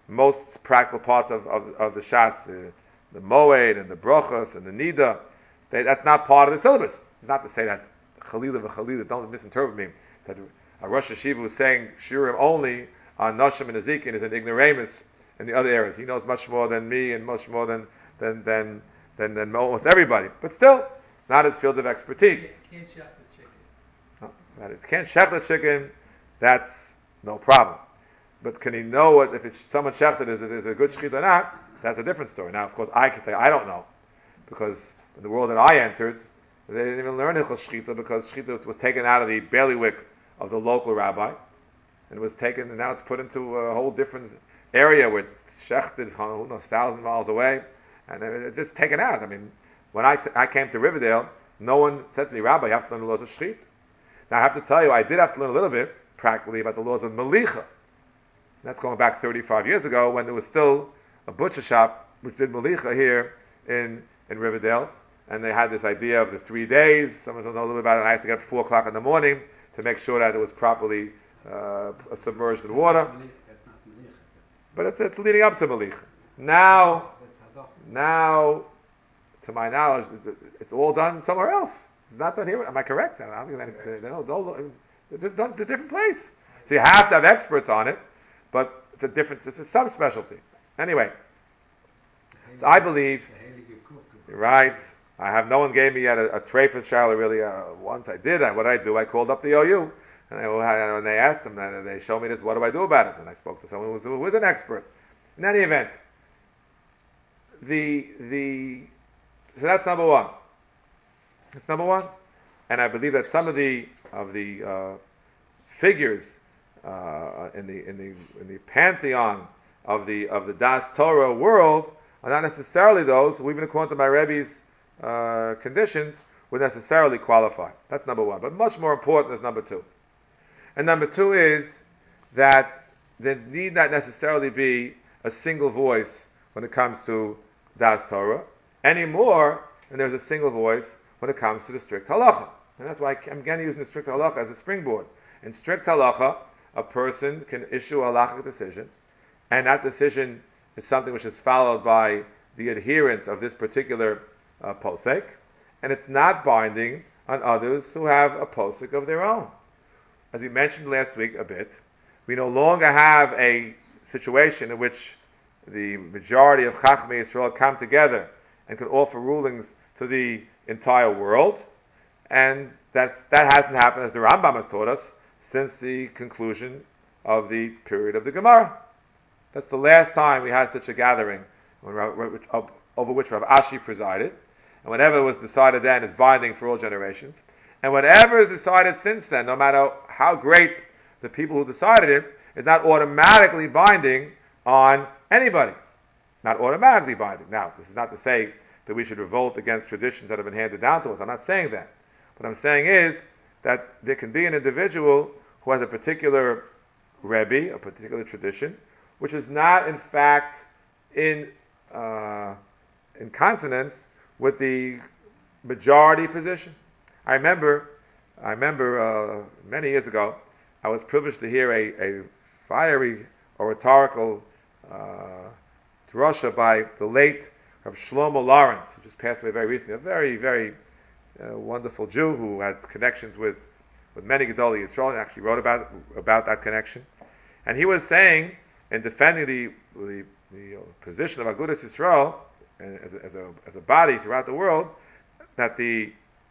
most practical parts of, of, of the Shas, the, the Moed and the Brochos and the Nida, they, that's not part of the syllabus. It's not to say that Chalila v'Chalila, don't misinterpret me, that a Rosh Hashiva who's saying Shiurim only on Nashim and Ezekiel is an ignoramus in the other areas. He knows much more than me and much more than than than than, than almost everybody. But still, it's not his field of expertise. Can't shech the chicken. No, that is, can't shech the chicken, that's no problem. But can he know what, if it's someone shechted, is it is a good shechita or not? That's a different story. Now, of course, I can tell you, I don't know. Because in the world that I entered, they didn't even learn Hilchos Shechita because Shechita was taken out of the bailiwick of the local rabbi. And it was taken, and now it's put into a whole different area where it's shechted, who knows, thousand miles away. And it's just taken out. I mean, when I, I came to Riverdale, no one said to me, Rabbi, you have to learn the laws of Shechita. Now, I have to tell you, I did have to learn a little bit, practically, about the laws of Melicha. That's going back thirty-five years ago when there was still a butcher shop which did Melicha here in, in Riverdale. And they had this idea of the three days. Someone knows a little bit about it. And I used to get up at four o'clock in the morning to make sure that it was properly uh, submerged in water. But it's, it's leading up to Melicha. Now, now, to my knowledge, it's, it's all done somewhere else. It's not done here. Am I correct? I don't think they, they don't, don't, it's just done to a different place. So you have to have experts on it, but it's a different, it's a subspecialty. Anyway, so I believe, you're right, I have, no one gave me yet a, a tray for Shiloh, really. Uh, once I did, I, what did I do? I called up the O U, and, I, and they asked them, and they showed me this, what do I do about it? And I spoke to someone who was, who was an expert. In any event, the, the, so that's number one. That's number one. And I believe that some of the, of the uh, figures uh, in the, in the, in the pantheon of the, of the Das Torah world are not necessarily those who, even according to my Rebbe's uh, conditions, would necessarily qualify. That's number one. But much more important is number two. And number two is that there need not necessarily be a single voice when it comes to Das Torah, anymore than there's a single voice when it comes to the strict halacha. And that's why I'm again using the strict halacha as a springboard. In strict halacha, a person can issue a halachic decision, and that decision is something which is followed by the adherence of this particular uh, posek, and it's not binding on others who have a posek of their own. As we mentioned last week a bit, we no longer have a situation in which the majority of Chachmei Yisrael come together and can offer rulings to the entire world, and that's, that hasn't happened, as the Rambam has taught us, since the conclusion of the period of the Gemara. That's the last time we had such a gathering when, over which Rav Ashi presided, and whatever was decided then is binding for all generations. And whatever is decided since then, no matter how great the people who decided it, is not automatically binding on anybody. Not automatically binding. Now, this is not to say that we should revolt against traditions that have been handed down to us. I'm not saying that. What I'm saying is that there can be an individual who has a particular Rebbe, a particular tradition, which is not in fact in uh, in consonance with the majority position. I remember, I remember uh, many years ago, I was privileged to hear a, a fiery oratorical uh, drasha by the late Rav Shlomo Lawrence, who just passed away very recently, a very, very uh, wonderful Jew who had connections with, with many Gedolei Yisrael, and actually wrote about about that connection. And he was saying, in defending the the, the position of Agudas Yisrael as a, as a as a body throughout the world, that the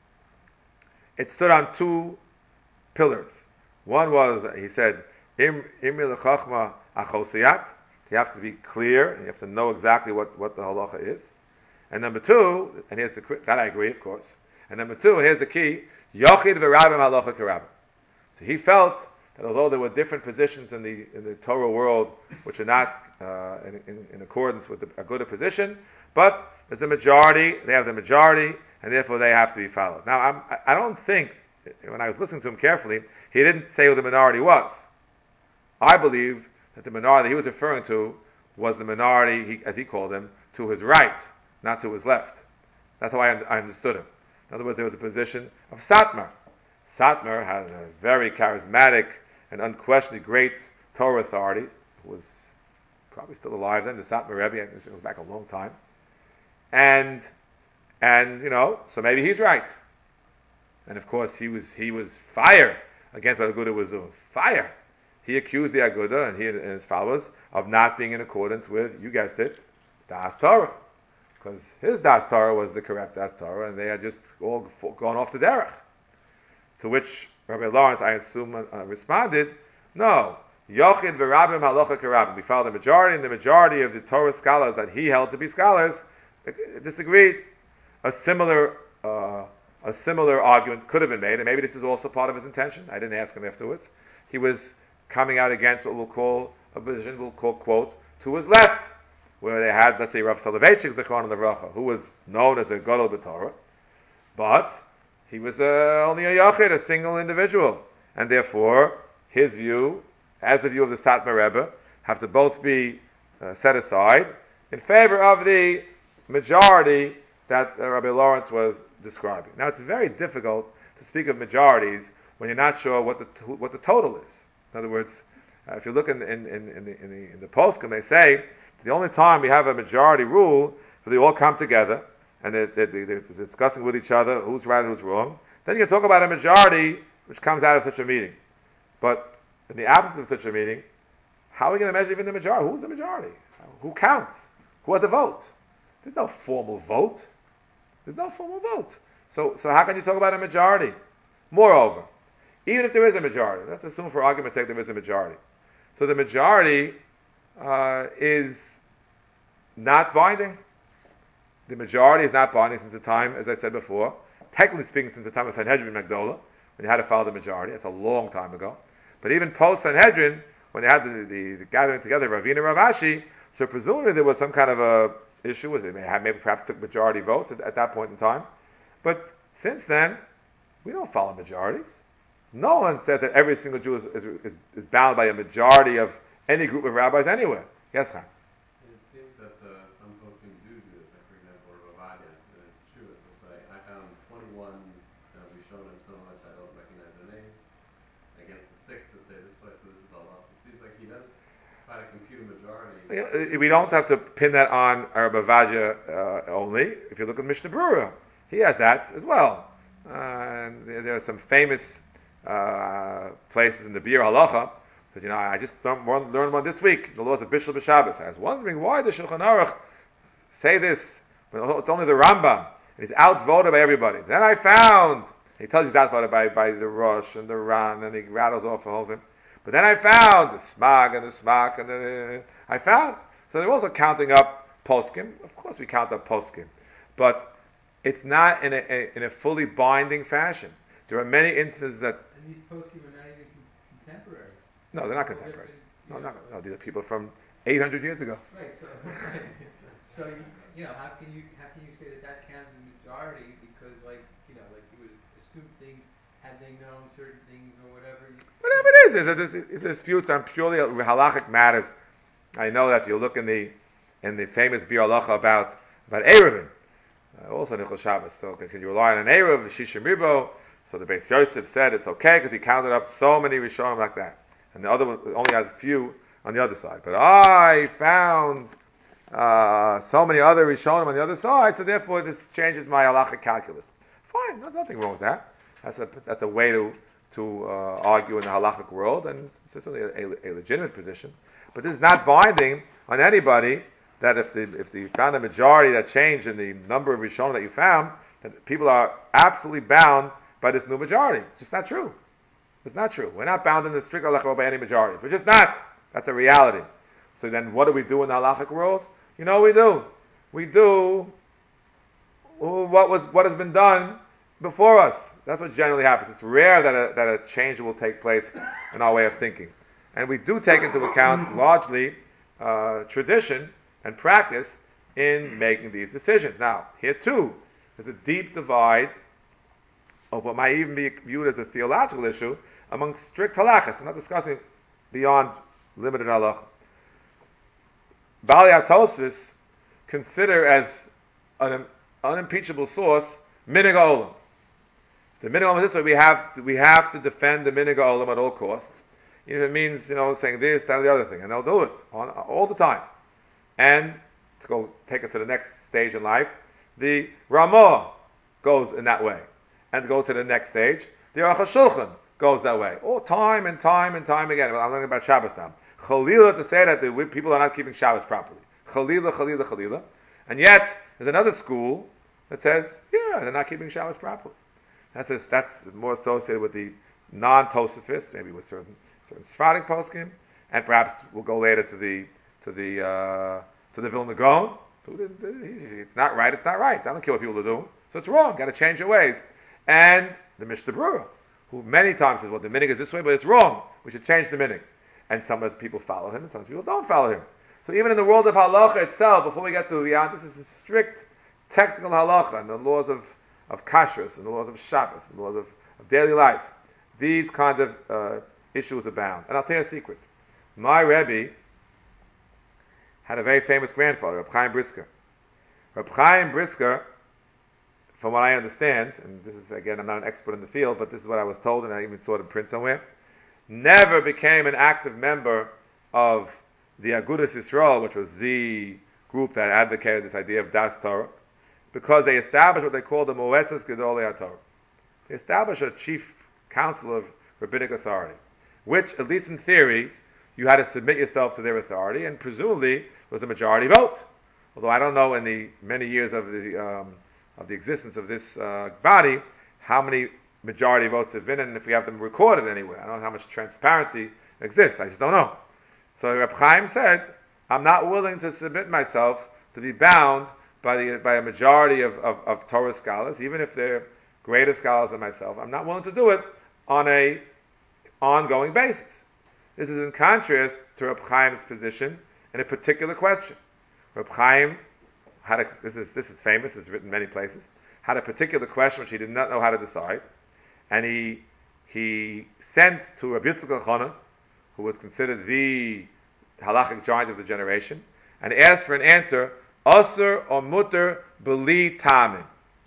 it stood on two pillars. One was, he said, Im Imri L'Chachma Achosiyat. You have to be clear, and you have to know exactly what, what the halacha is. And number two, and here's the that I agree, of course. And number two, and here's the key: Yochid v'Rabim halacha k'Rabim. So he felt that although there were different positions in the in the Torah world which are not uh, in, in, in accordance with the, a good position, but there's a majority. They have the majority, and therefore they have to be followed. Now, I'm, I don't think, when I was listening to him carefully, he didn't say who the minority was. I believe that the minority he was referring to was the minority, he, as he called them, to his right, not to his left. That's how I, I understood him. In other words, there was a position of Satmar. Satmar had a very charismatic and unquestionably great Torah authority, who was probably still alive then, the Satmar Rebbe, this goes back a long time. And, and, you know, so maybe he's right. And of course, he was, he was fire against what Aguda was doing. Fire. He accused the Aguda and he and his followers of not being in accordance with, you guessed it, Das Torah. Because his Das Torah was the correct Das Torah, and they had just all gone off the derech. To which Rabbi Lawrence, I assume, uh, responded, no, Yochid v'Rabim halacha k'Rabim. We found the majority, and the majority of the Torah scholars that he held to be scholars uh, disagreed. A similar, uh, a similar argument could have been made, and maybe this is also part of his intention. I didn't ask him afterwards. He was coming out against what we'll call a position we'll call quote to his left, where they had, let's say, Rav Soloveitchik Zichron Levracha, who was known as a Gadol b'Torah, but he was uh, only a Yachid, a single individual, and therefore his view, as the view of the Satmar Rebbe, have to both be uh, set aside in favor of the majority that uh, Rabbi Lawrence was describing. Now, it's very difficult to speak of majorities when you're not sure what the t- what the total is. In other words, uh, if you look in, in, in, in the in the in the poskim, they say the only time we have a majority rule is they all come together and they're, they're, they're discussing with each other who's right and who's wrong. Then you can talk about a majority which comes out of such a meeting. But in the absence of such a meeting, how are we going to measure even the majority? Who's the majority? Who counts? Who has a vote? There's no formal vote. There's no formal vote. So, so how can you talk about a majority? Moreover, even if there is a majority, let's assume for argument's sake there is a majority. So the majority uh, is not binding. The majority is not binding since the time, as I said before, technically speaking, since the time of Sanhedrin and Magdola, when you had to follow the majority. That's a long time ago. But even post Sanhedrin, when they had the, the, the gathering together, Ravina and Rav Ashi, so presumably there was some kind of a issue with it. They had maybe perhaps took majority votes at, at that point in time. But since then, we don't follow majorities. No one said that every single Jew is, is, is, is bound by a majority of any group of rabbis anywhere. Yes, Chaim? It seems that uh, some posting do do this. Like, for example, Rav Ovadia, it's true. It's like, I found twenty-one uh, Rishonim, some of which I don't recognize their names, against the six that say this way, so this is Allah. It seems like he does try to compute a majority. Yeah, we don't have to pin that on Rabbi Ovadia uh, only. If you look at Mishnah Berurah, he has that as well. Uh, and there, there are some famous uh, places in the Bir Halacha that, you know, I just learned one, learned one this week, the laws of Bishul B'Shabbos. I was wondering why the Shulchan Aruch say this when it's only the Rambam. And he's outvoted by everybody. Then I found, he tells you he's outvoted by, by the Rosh and the Ran, and he rattles off the whole thing. But then I found the Smag and the Smak, and the, I found. So they're also counting up poskim. Of course we count up poskim. But it's not in a, a, in a fully binding fashion. There are many instances that... And these poskim are not even contemporary. No, they're not contemporaries. No, not, no, these are people from eight hundred years ago. Right, so, right. So you, you know, how can you how can you say that that counts as majority? Because, like, you know, like you would assume things, had they known certain things or whatever. You, Whatever it is, it's, it's, it's disputes on purely halachic matters. I know that if you look in the in the famous Bir Halacha about about Eruvin, uh, also Nichol Shabbos. So can you rely on an Eruv, Shishim Ribo? So the Beis Yosef said it's okay because he counted up so many Rishonim like that, and the other one only had a few on the other side. But I found uh, so many other Rishonim on the other side, so therefore this changes my halachic calculus. Fine, there's nothing wrong with that. That's a that's a way to to uh, argue in the halachic world, and it's certainly a, a, a legitimate position. But this is not binding on anybody. That if the if you found a majority that changed in the number of Rishonim that you found, that people are absolutely bound by this new majority. It's just not true. It's not true. We're not bound in the strict halacha by any majorities. We're just not. That's a reality. So then what do we do in the halachic world? You know what we do? We do what was what has been done before us. That's what generally happens. It's rare that a, that a change will take place in our way of thinking. And we do take into account largely uh, tradition and practice in making these decisions. Now, here too, there's a deep divide of what might even be viewed as a theological issue among strict halachas. I'm not discussing beyond limited halacha. Baalei HaTosfos consider as an unimpeachable source Minhag HaOlam. The Minhag HaOlam is this way: we have to, we have to defend the Minhag HaOlam at all costs, even if it means, you know, saying this, that, or the other thing, and they'll do it on, all the time. And to go take it to the next stage in life, the Ramah goes in that way. And to go to the next stage, the Aruch HaShulchan goes that way. All time and time and time again. I'm learning about Shabbos now. Chalila to say that the people are not keeping Shabbos properly. Chalila, Chalila, Chalila. And yet, there's another school that says, yeah, they're not keeping Shabbos properly. That's a, that's more associated with the non-Tosafists, maybe with certain certain Sephardic poskim, and perhaps we'll go later to the to the uh, to the Vilna Gaon. It's not right. It's not right. I don't care what people are doing. So it's wrong. Got to change your ways. And the Mishnah Berurah, who many times says, well, the minhag is this way, but it's wrong. We should change the minhag. And some people follow him, and some people don't follow him. So even in the world of halacha itself, before we get to Riyad, this is a strict technical halacha, and the laws of, of kashrus, and the laws of Shabbos, and the laws of, of daily life. These kind of uh, issues abound. And I'll tell you a secret. My Rebbe had a very famous grandfather, Reb Chaim Brisker. Reb Chaim Brisker, from what I understand, and this is, again, I'm not an expert in the field, but this is what I was told, and I even saw it in print somewhere, never became an active member of the Agudas Yisrael, which was the group that advocated this idea of Das Torah, because they established what they called the Moetzes Gedolei HaTorah. They established a chief council of rabbinic authority, which, at least in theory, you had to submit yourself to their authority, and presumably was a majority vote. Although I don't know in the many years of the um, of the existence of this uh, body how many majority votes have been, and if we have them recorded anywhere. I don't know how much transparency exists. I just don't know. So Reb Chaim said, I'm not willing to submit myself to be bound by the by a majority of, of, of Torah scholars, even if they're greater scholars than myself. I'm not willing to do it on a ongoing basis. This is in contrast to Reb Chaim's position in a particular question. Reb Chaim had a, this is this is famous, it's written in many places, had a particular question which he did not know how to decide, and he he sent to Rabbi Yitzchak Elchanan, who was considered the halachic giant of the generation, and asked for an answer, Asur or mutter beli tamin.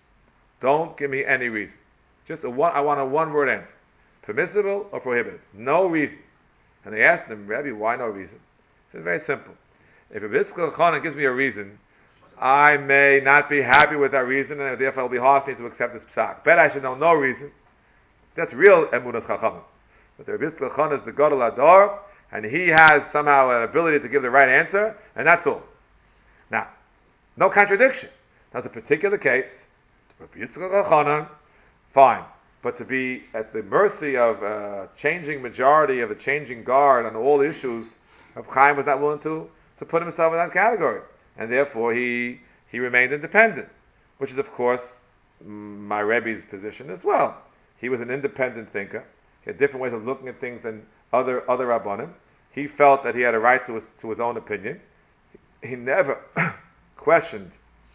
Don't give me any reason. Just a one, I want a one-word answer. Permissible or prohibited? No reason. And they asked him, Rabbi, why no reason? He said, very simple. If Rabbi Yitzchak Elchanan gives me a reason, I may not be happy with that reason, and therefore it will be hard for me to accept this psak. Bet I should know no reason. That's real emunas chachamim. But the Rabbi Yitzchak Elchanan is the Gadol Hador, and he has somehow an ability to give the right answer, and that's all. Now, no contradiction. That's a particular case. Rabbi Yitzchak Elchanan, fine. But to be at the mercy of a changing majority, of a changing guard on all issues, Reb Chaim was not willing to, to put himself in that category. And therefore he he remained independent, which is, of course, my Rebbe's position as well. He was an independent thinker. He had different ways of looking at things than other other Rabbanim. He felt that he had a right to his, to his own opinion. He never questioned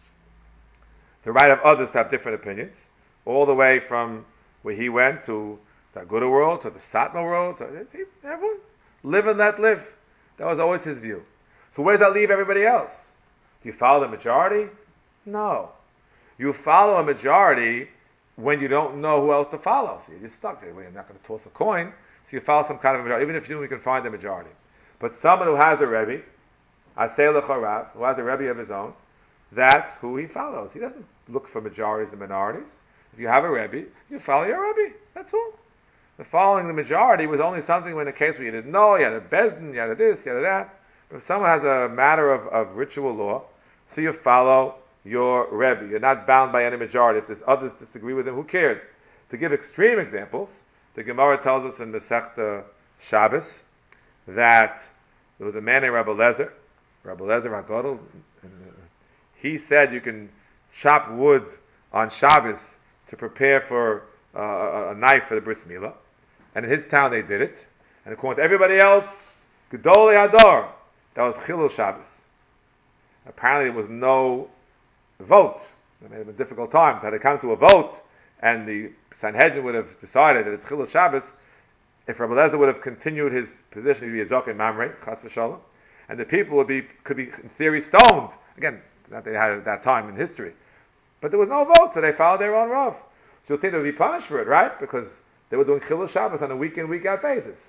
the right of others to have different opinions, all the way from where he went to the Aguda world, to the Satmar world, to everyone. Live and let live. That was always his view. So where does that leave everybody else? Do you follow the majority? No. You follow a majority when you don't know who else to follow. So you're just stuck there. Well, you're not going to toss a coin, so you follow some kind of a majority, even if you know you can find a majority. But someone who has a Rebbe, Aseh L'Chorav, who has a Rebbe of his own, that's who he follows. He doesn't look for majorities and minorities. If you have a Rebbe, you follow your Rebbe. That's all. The following the majority was only something in a case where you didn't know, you had a bezdin, you had a this, you had a that. If someone has a matter of, of ritual law, so you follow your Rebbe. You're not bound by any majority. If there's others disagree with him, who cares? To give extreme examples, the Gemara tells us in Masechta Shabbos that there was a man named Rabbi Lezer, Rabbi Lezer HaGadol, and uh, he said you can chop wood on Shabbos to prepare for uh, a, a knife for the bris milah, and in his town they did it. And according to everybody else, Gedolei Hador, that was Chilul Shabbos. Apparently there was no vote. It may have been difficult times. Had it come to a vote, and the Sanhedrin would have decided that it's Chilul Shabbos, if Rabbi Lezer would have continued his position, he'd be a Zokin Mamre, Chas v'Shalom, and the people would be, could be in theory stoned. Again, that they had at that time in history. But there was no vote, so they followed their own Rav. So you'll think they would be punished for it, right? Because they were doing Chilul Shabbos on a week in, week out basis.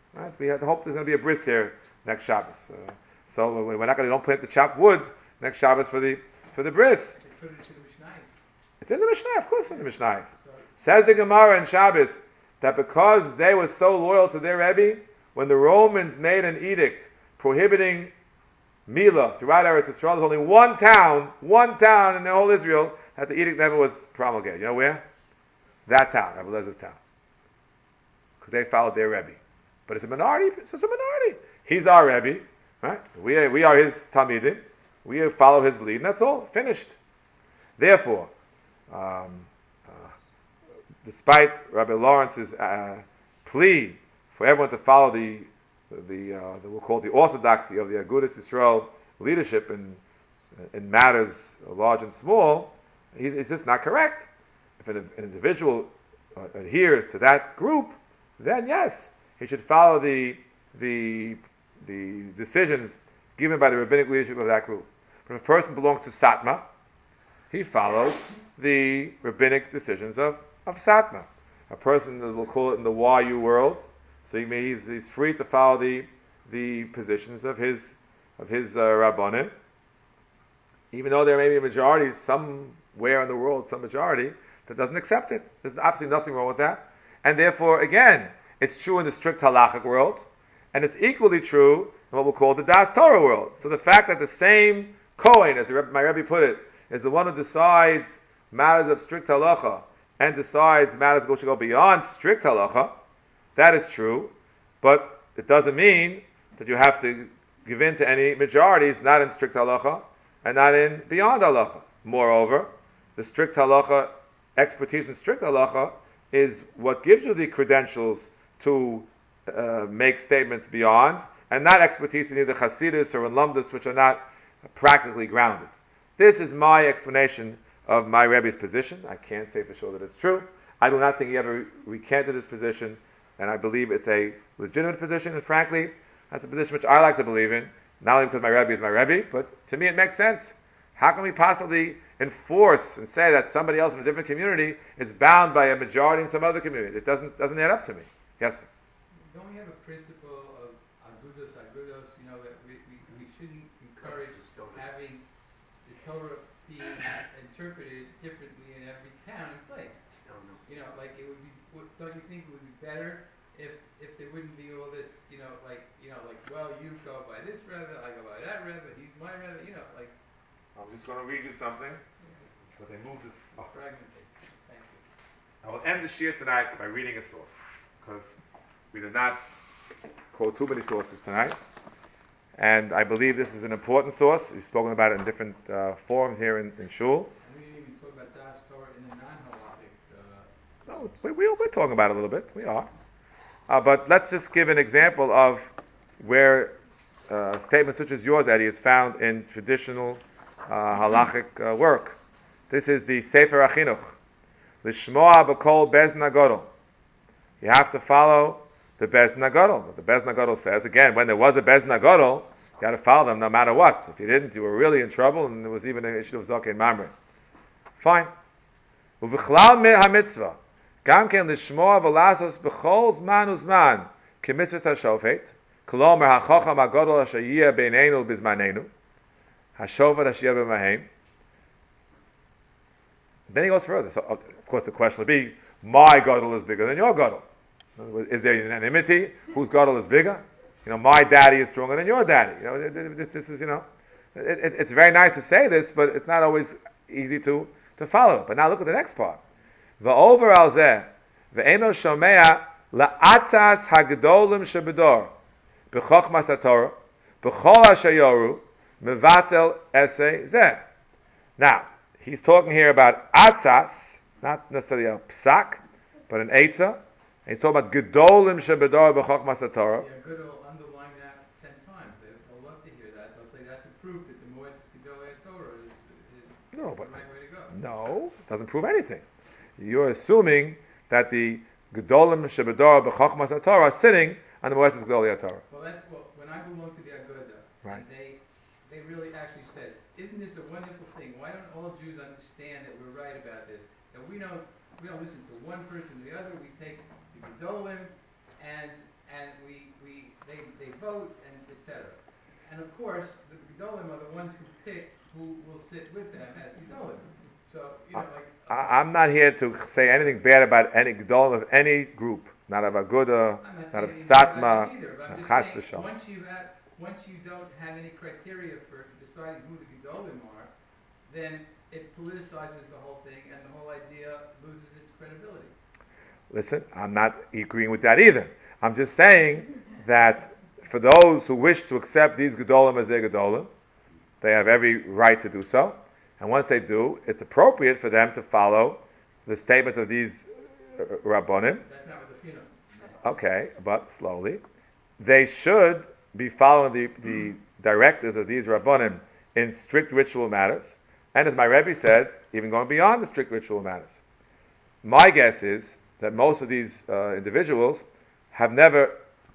Right? We had hope there's going to be a bris here next Shabbos. Uh, so we're not going to don't plant the chopped wood next Shabbos for the for the bris. They put it into the Mishnayos. It's in the Mishnah, of course, it's in the Mishnah. So, Says the Gemara in Shabbos that because they were so loyal to their Rebbe, when the Romans made an edict prohibiting Mila throughout Eretz Yisrael, there's only one town, one town in the whole Israel that the edict never was promulgated. You know where? That town, Rebbe Lezer's town. Because they followed their Rebbe. But it's a minority, it's just a minority. He's our Rebbe, right? We are, we are his Talmidim. We follow his lead, and that's all. Finished. Therefore, um, uh, despite Rabbi Lawrence's uh, plea for everyone to follow the the, uh, the we'll call it the orthodoxy of the Agudas Yisrael leadership in in matters large and small, he's, it's just not correct. If an, an individual uh, adheres to that group, then yes, he should follow the the the decisions given by the rabbinic leadership of that group. But if a person belongs to Satma, he follows the rabbinic decisions of, of Satma. A person, we'll call it in the Y U world, so he may, he's, he's free to follow the the positions of his of his uh, Rabbanim, even though there may be a majority somewhere in the world, some majority that doesn't accept it. There's absolutely nothing wrong with that, and therefore, again, it's true in the strict halachic world, and it's equally true in what we'll call the Das Torah world. So the fact that the same Kohen, as the Rebbe, my Rebbe put it, is the one who decides matters of strict halacha and decides matters which go beyond strict halacha, that is true, but it doesn't mean that you have to give in to any majorities not in strict halacha and not in beyond halacha. Moreover, the strict halacha, expertise in strict halacha, is what gives you the credentials to uh, make statements beyond, and not expertise in either Hasidus or in Lumdus, which are not practically grounded. This is my explanation of my Rebbe's position. I can't say for sure that it's true. I do not think he ever recanted his position, and I believe it's a legitimate position, and frankly, that's a position which I like to believe in, not only because my Rebbe is my Rebbe, but to me it makes sense. How can we possibly enforce and say that somebody else in a different community is bound by a majority in some other community? It doesn't doesn't add up to me. Yes, sir. don't we have a principle of agudos, agudos, you know, that we, we, we shouldn't encourage having the Torah being interpreted differently in every town and place? You know, like it would be, would- don't you think it would be better if if there wouldn't be all this, you know, like, you know, like, well, you go by this Rebbe, I go by that Rebbe, he's my Rebbe, you know, like, I'm just going to read you something, but they moved this up. fragmented. Thank you. I will end the shir tonight by reading a source, because we did not quote too many sources tonight, and I believe this is an important source. We've spoken about it in different uh, forums here in, in Shul. And we didn't even talk about Das Torah in the non-halachic, uh, No, we, we, we're talking about it a little bit. We are. Uh, but let's just give an example of where uh, statements such as yours, Eddie, is found in traditional uh, halachic uh, work. This is the Sefer HaChinuch. L'shmoa b'kol Bez Nagodol. You have to follow the Bez Nagodol. What the Bez Nagodol says, again, when there was a Bez Nagodol, you had to follow them no matter what. If you didn't, you were really in trouble, and there was even an issue of Zokei Mamre. Fine. Uv'chlal me ha-mitzvah. Gam ken l'shmoa v'lasos b'chol zman uzman k'mitzvahs ha-shofet k'lomer ha-chocham ha-godol asher yiyeh beineinu b'zmanenu ha-shofet asher yiyeh b'mahem. Then he goes further. So, of course, the question would be, my gadol is bigger than your gadol. Is there unanimity? Whose gadol is bigger? You know, my daddy is stronger than your daddy. You know, this, this is, you know, it, it, it's very nice to say this, but it's not always easy to, to follow. But now look at the next part. V'over al zeh, v'eno shomea la'atas hagdolim shebedor, b'chochmas haTorah, b'chol asher yoru, mevatel esei zeh. Now, he's talking here about atzas, not necessarily a psak, but an eitzah. He's talking about gedolim shebedor b'chochmas haTorah. yeah, good will underline that ten times. They, they'll love to hear that. They'll say that's a proof that the Moed Gedolei Torah is, is No, the but right way to go. no, it doesn't prove anything. You're assuming that the gedolim shebedor b'chochmas haTorah are sitting on the Moed Gedolei Torah. Well, that's, well, when I belonged to the Aguda, Right. and they they really actually said, isn't this a wonderful thing? Why don't all Jews understand that we're right about this? That we don't we don't listen to one person or the other. We take the Gedolim and and we we vote, and et cetera. And of course, the Gedolim are the ones who pick who will sit with them as Gedolim. So, you know, like... I, I'm not here to say anything bad about any Gedolim of any group. Not of Aguda, not of Satma, Chas v'Shalom. Once you have, once you don't have any criteria for deciding who the Gedolim are, then it politicizes the whole thing, and the whole idea loses its credibility. Listen, I'm not agreeing with that either. I'm just saying that for those who wish to accept these Gedolim as their Gedolim, they have every right to do so. And once they do, it's appropriate for them to follow the statement of these uh, Rabbonim. That's not what the Fina. Okay, but slowly. They should be following the, the directives of these Rabbonim in strict ritual matters. And as my Rebbe said, even going beyond the strict ritual matters. My guess is that most of these uh, individuals have never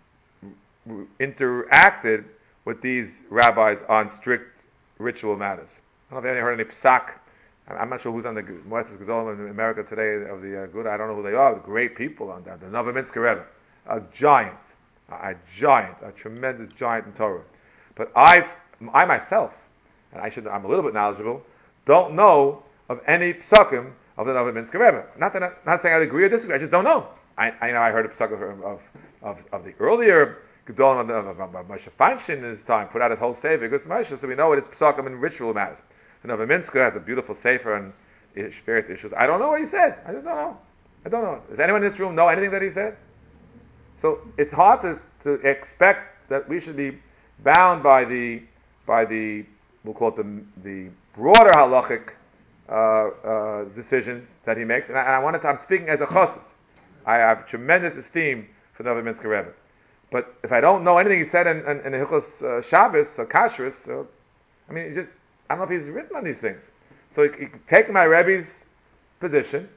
r- interacted with these rabbis on strict ritual matters. I don't know if anyone heard any psak. I'm not sure who's on the Moetzes Gedolim in America today of the uh, good. I don't know who they are. The great people on that. The Novominsker Rebbe, a giant, a, a giant, a tremendous giant in Torah. But I, I myself, and I should, I'm a little bit knowledgeable, don't know of any psakim of the Novominsker Rebbe. Not that, I'm not saying I agree or disagree. I just don't know. I, I you know I heard a psak of of, of, of the earlier Gedolim of, of, of, of Moshe Feinstein in his time put out his whole sefer because Moshe, so we know it is psakim in ritual matters. The Novominsker has a beautiful sefer on various issues. I don't know what he said. I just don't know. I don't know. Does anyone in this room know anything that he said? So it's hard to, to expect that we should be bound by the by the we'll call it the the broader halachic uh, uh, decisions that he makes. And I, and I wanted to, I'm speaking as a chassid. I have tremendous esteem for the Novominsker Rebbe. But if I don't know anything he said in, in, in Hilchos uh, Shabbos or Kashrus, so, I mean, it's just, I don't know if he's written on these things. So you, you take my Rebbe's position,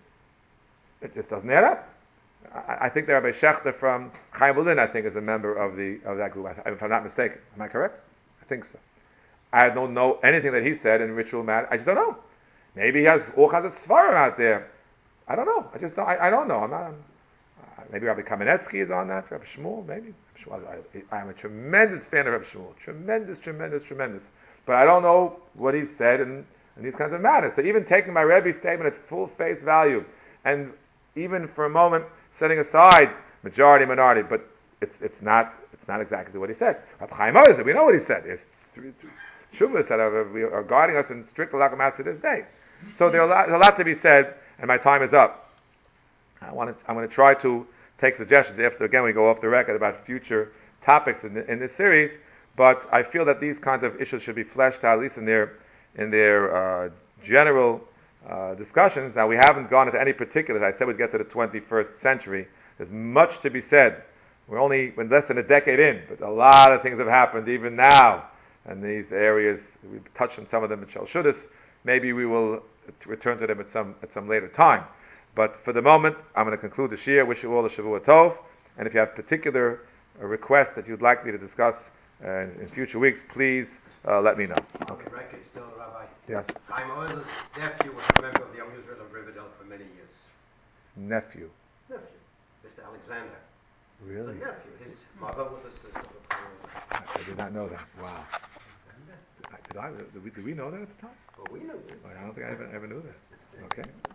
it just doesn't add up. I, I think the Rabbi Shechter from Chaim Berlin, I think, is a member of the of that group, if I'm not mistaken. Am I correct? I think so. I don't know anything that he said in ritual matter. I just don't know. Maybe he has all kinds of svarim out there. I don't know. I just don't. I, I don't know. I'm not. I'm, uh, maybe Rabbi Kamenetsky is on that. Rabbi Shmuel, maybe. Shmuel, I, I am a tremendous fan of Rabbi Shmuel. Tremendous, tremendous, tremendous. But I don't know what he said in, in these kinds of matters. So even taking my Rebbe's statement at full face value, and even for a moment setting aside majority, minority, but it's it's not it's not exactly what he said. Rabbi Chaim Oz said, we know what he said. There's three, three shuvas that are, are guarding us in strict halakha mass to this day. So there's a lot, a lot to be said, and my time is up. I want to, I'm going to try to take suggestions after, again, we go off the record about future topics in, the, in this series, but I feel that these kinds of issues should be fleshed out, at least in their, in their uh, general uh, discussions. Now, we haven't gone into any particulars. I said we'd get to the twenty-first century. There's much to be said. We're only we're less than a decade in, but a lot of things have happened even now in these areas. We've touched on some of them in Shel Shudas. Maybe we will return to them at some at some later time. But for the moment, I'm going to conclude the Shir. Wish you all a Shavua Tov. And if you have particular uh, requests that you'd like me to discuss uh, in future weeks, please uh, let me know. On Okay. the record still, Rabbi. Yes. Chaim Oil's nephew was a member of the Young Israel of Riverdale for many years. Nephew. Nephew, Mister Alexander. Really? The nephew. His mother was a sister of Chaim Oil. I did not know that. Wow. Did I? Did we, did we know that at the time? Well, we know it. I don't think I ever, ever knew that. Okay.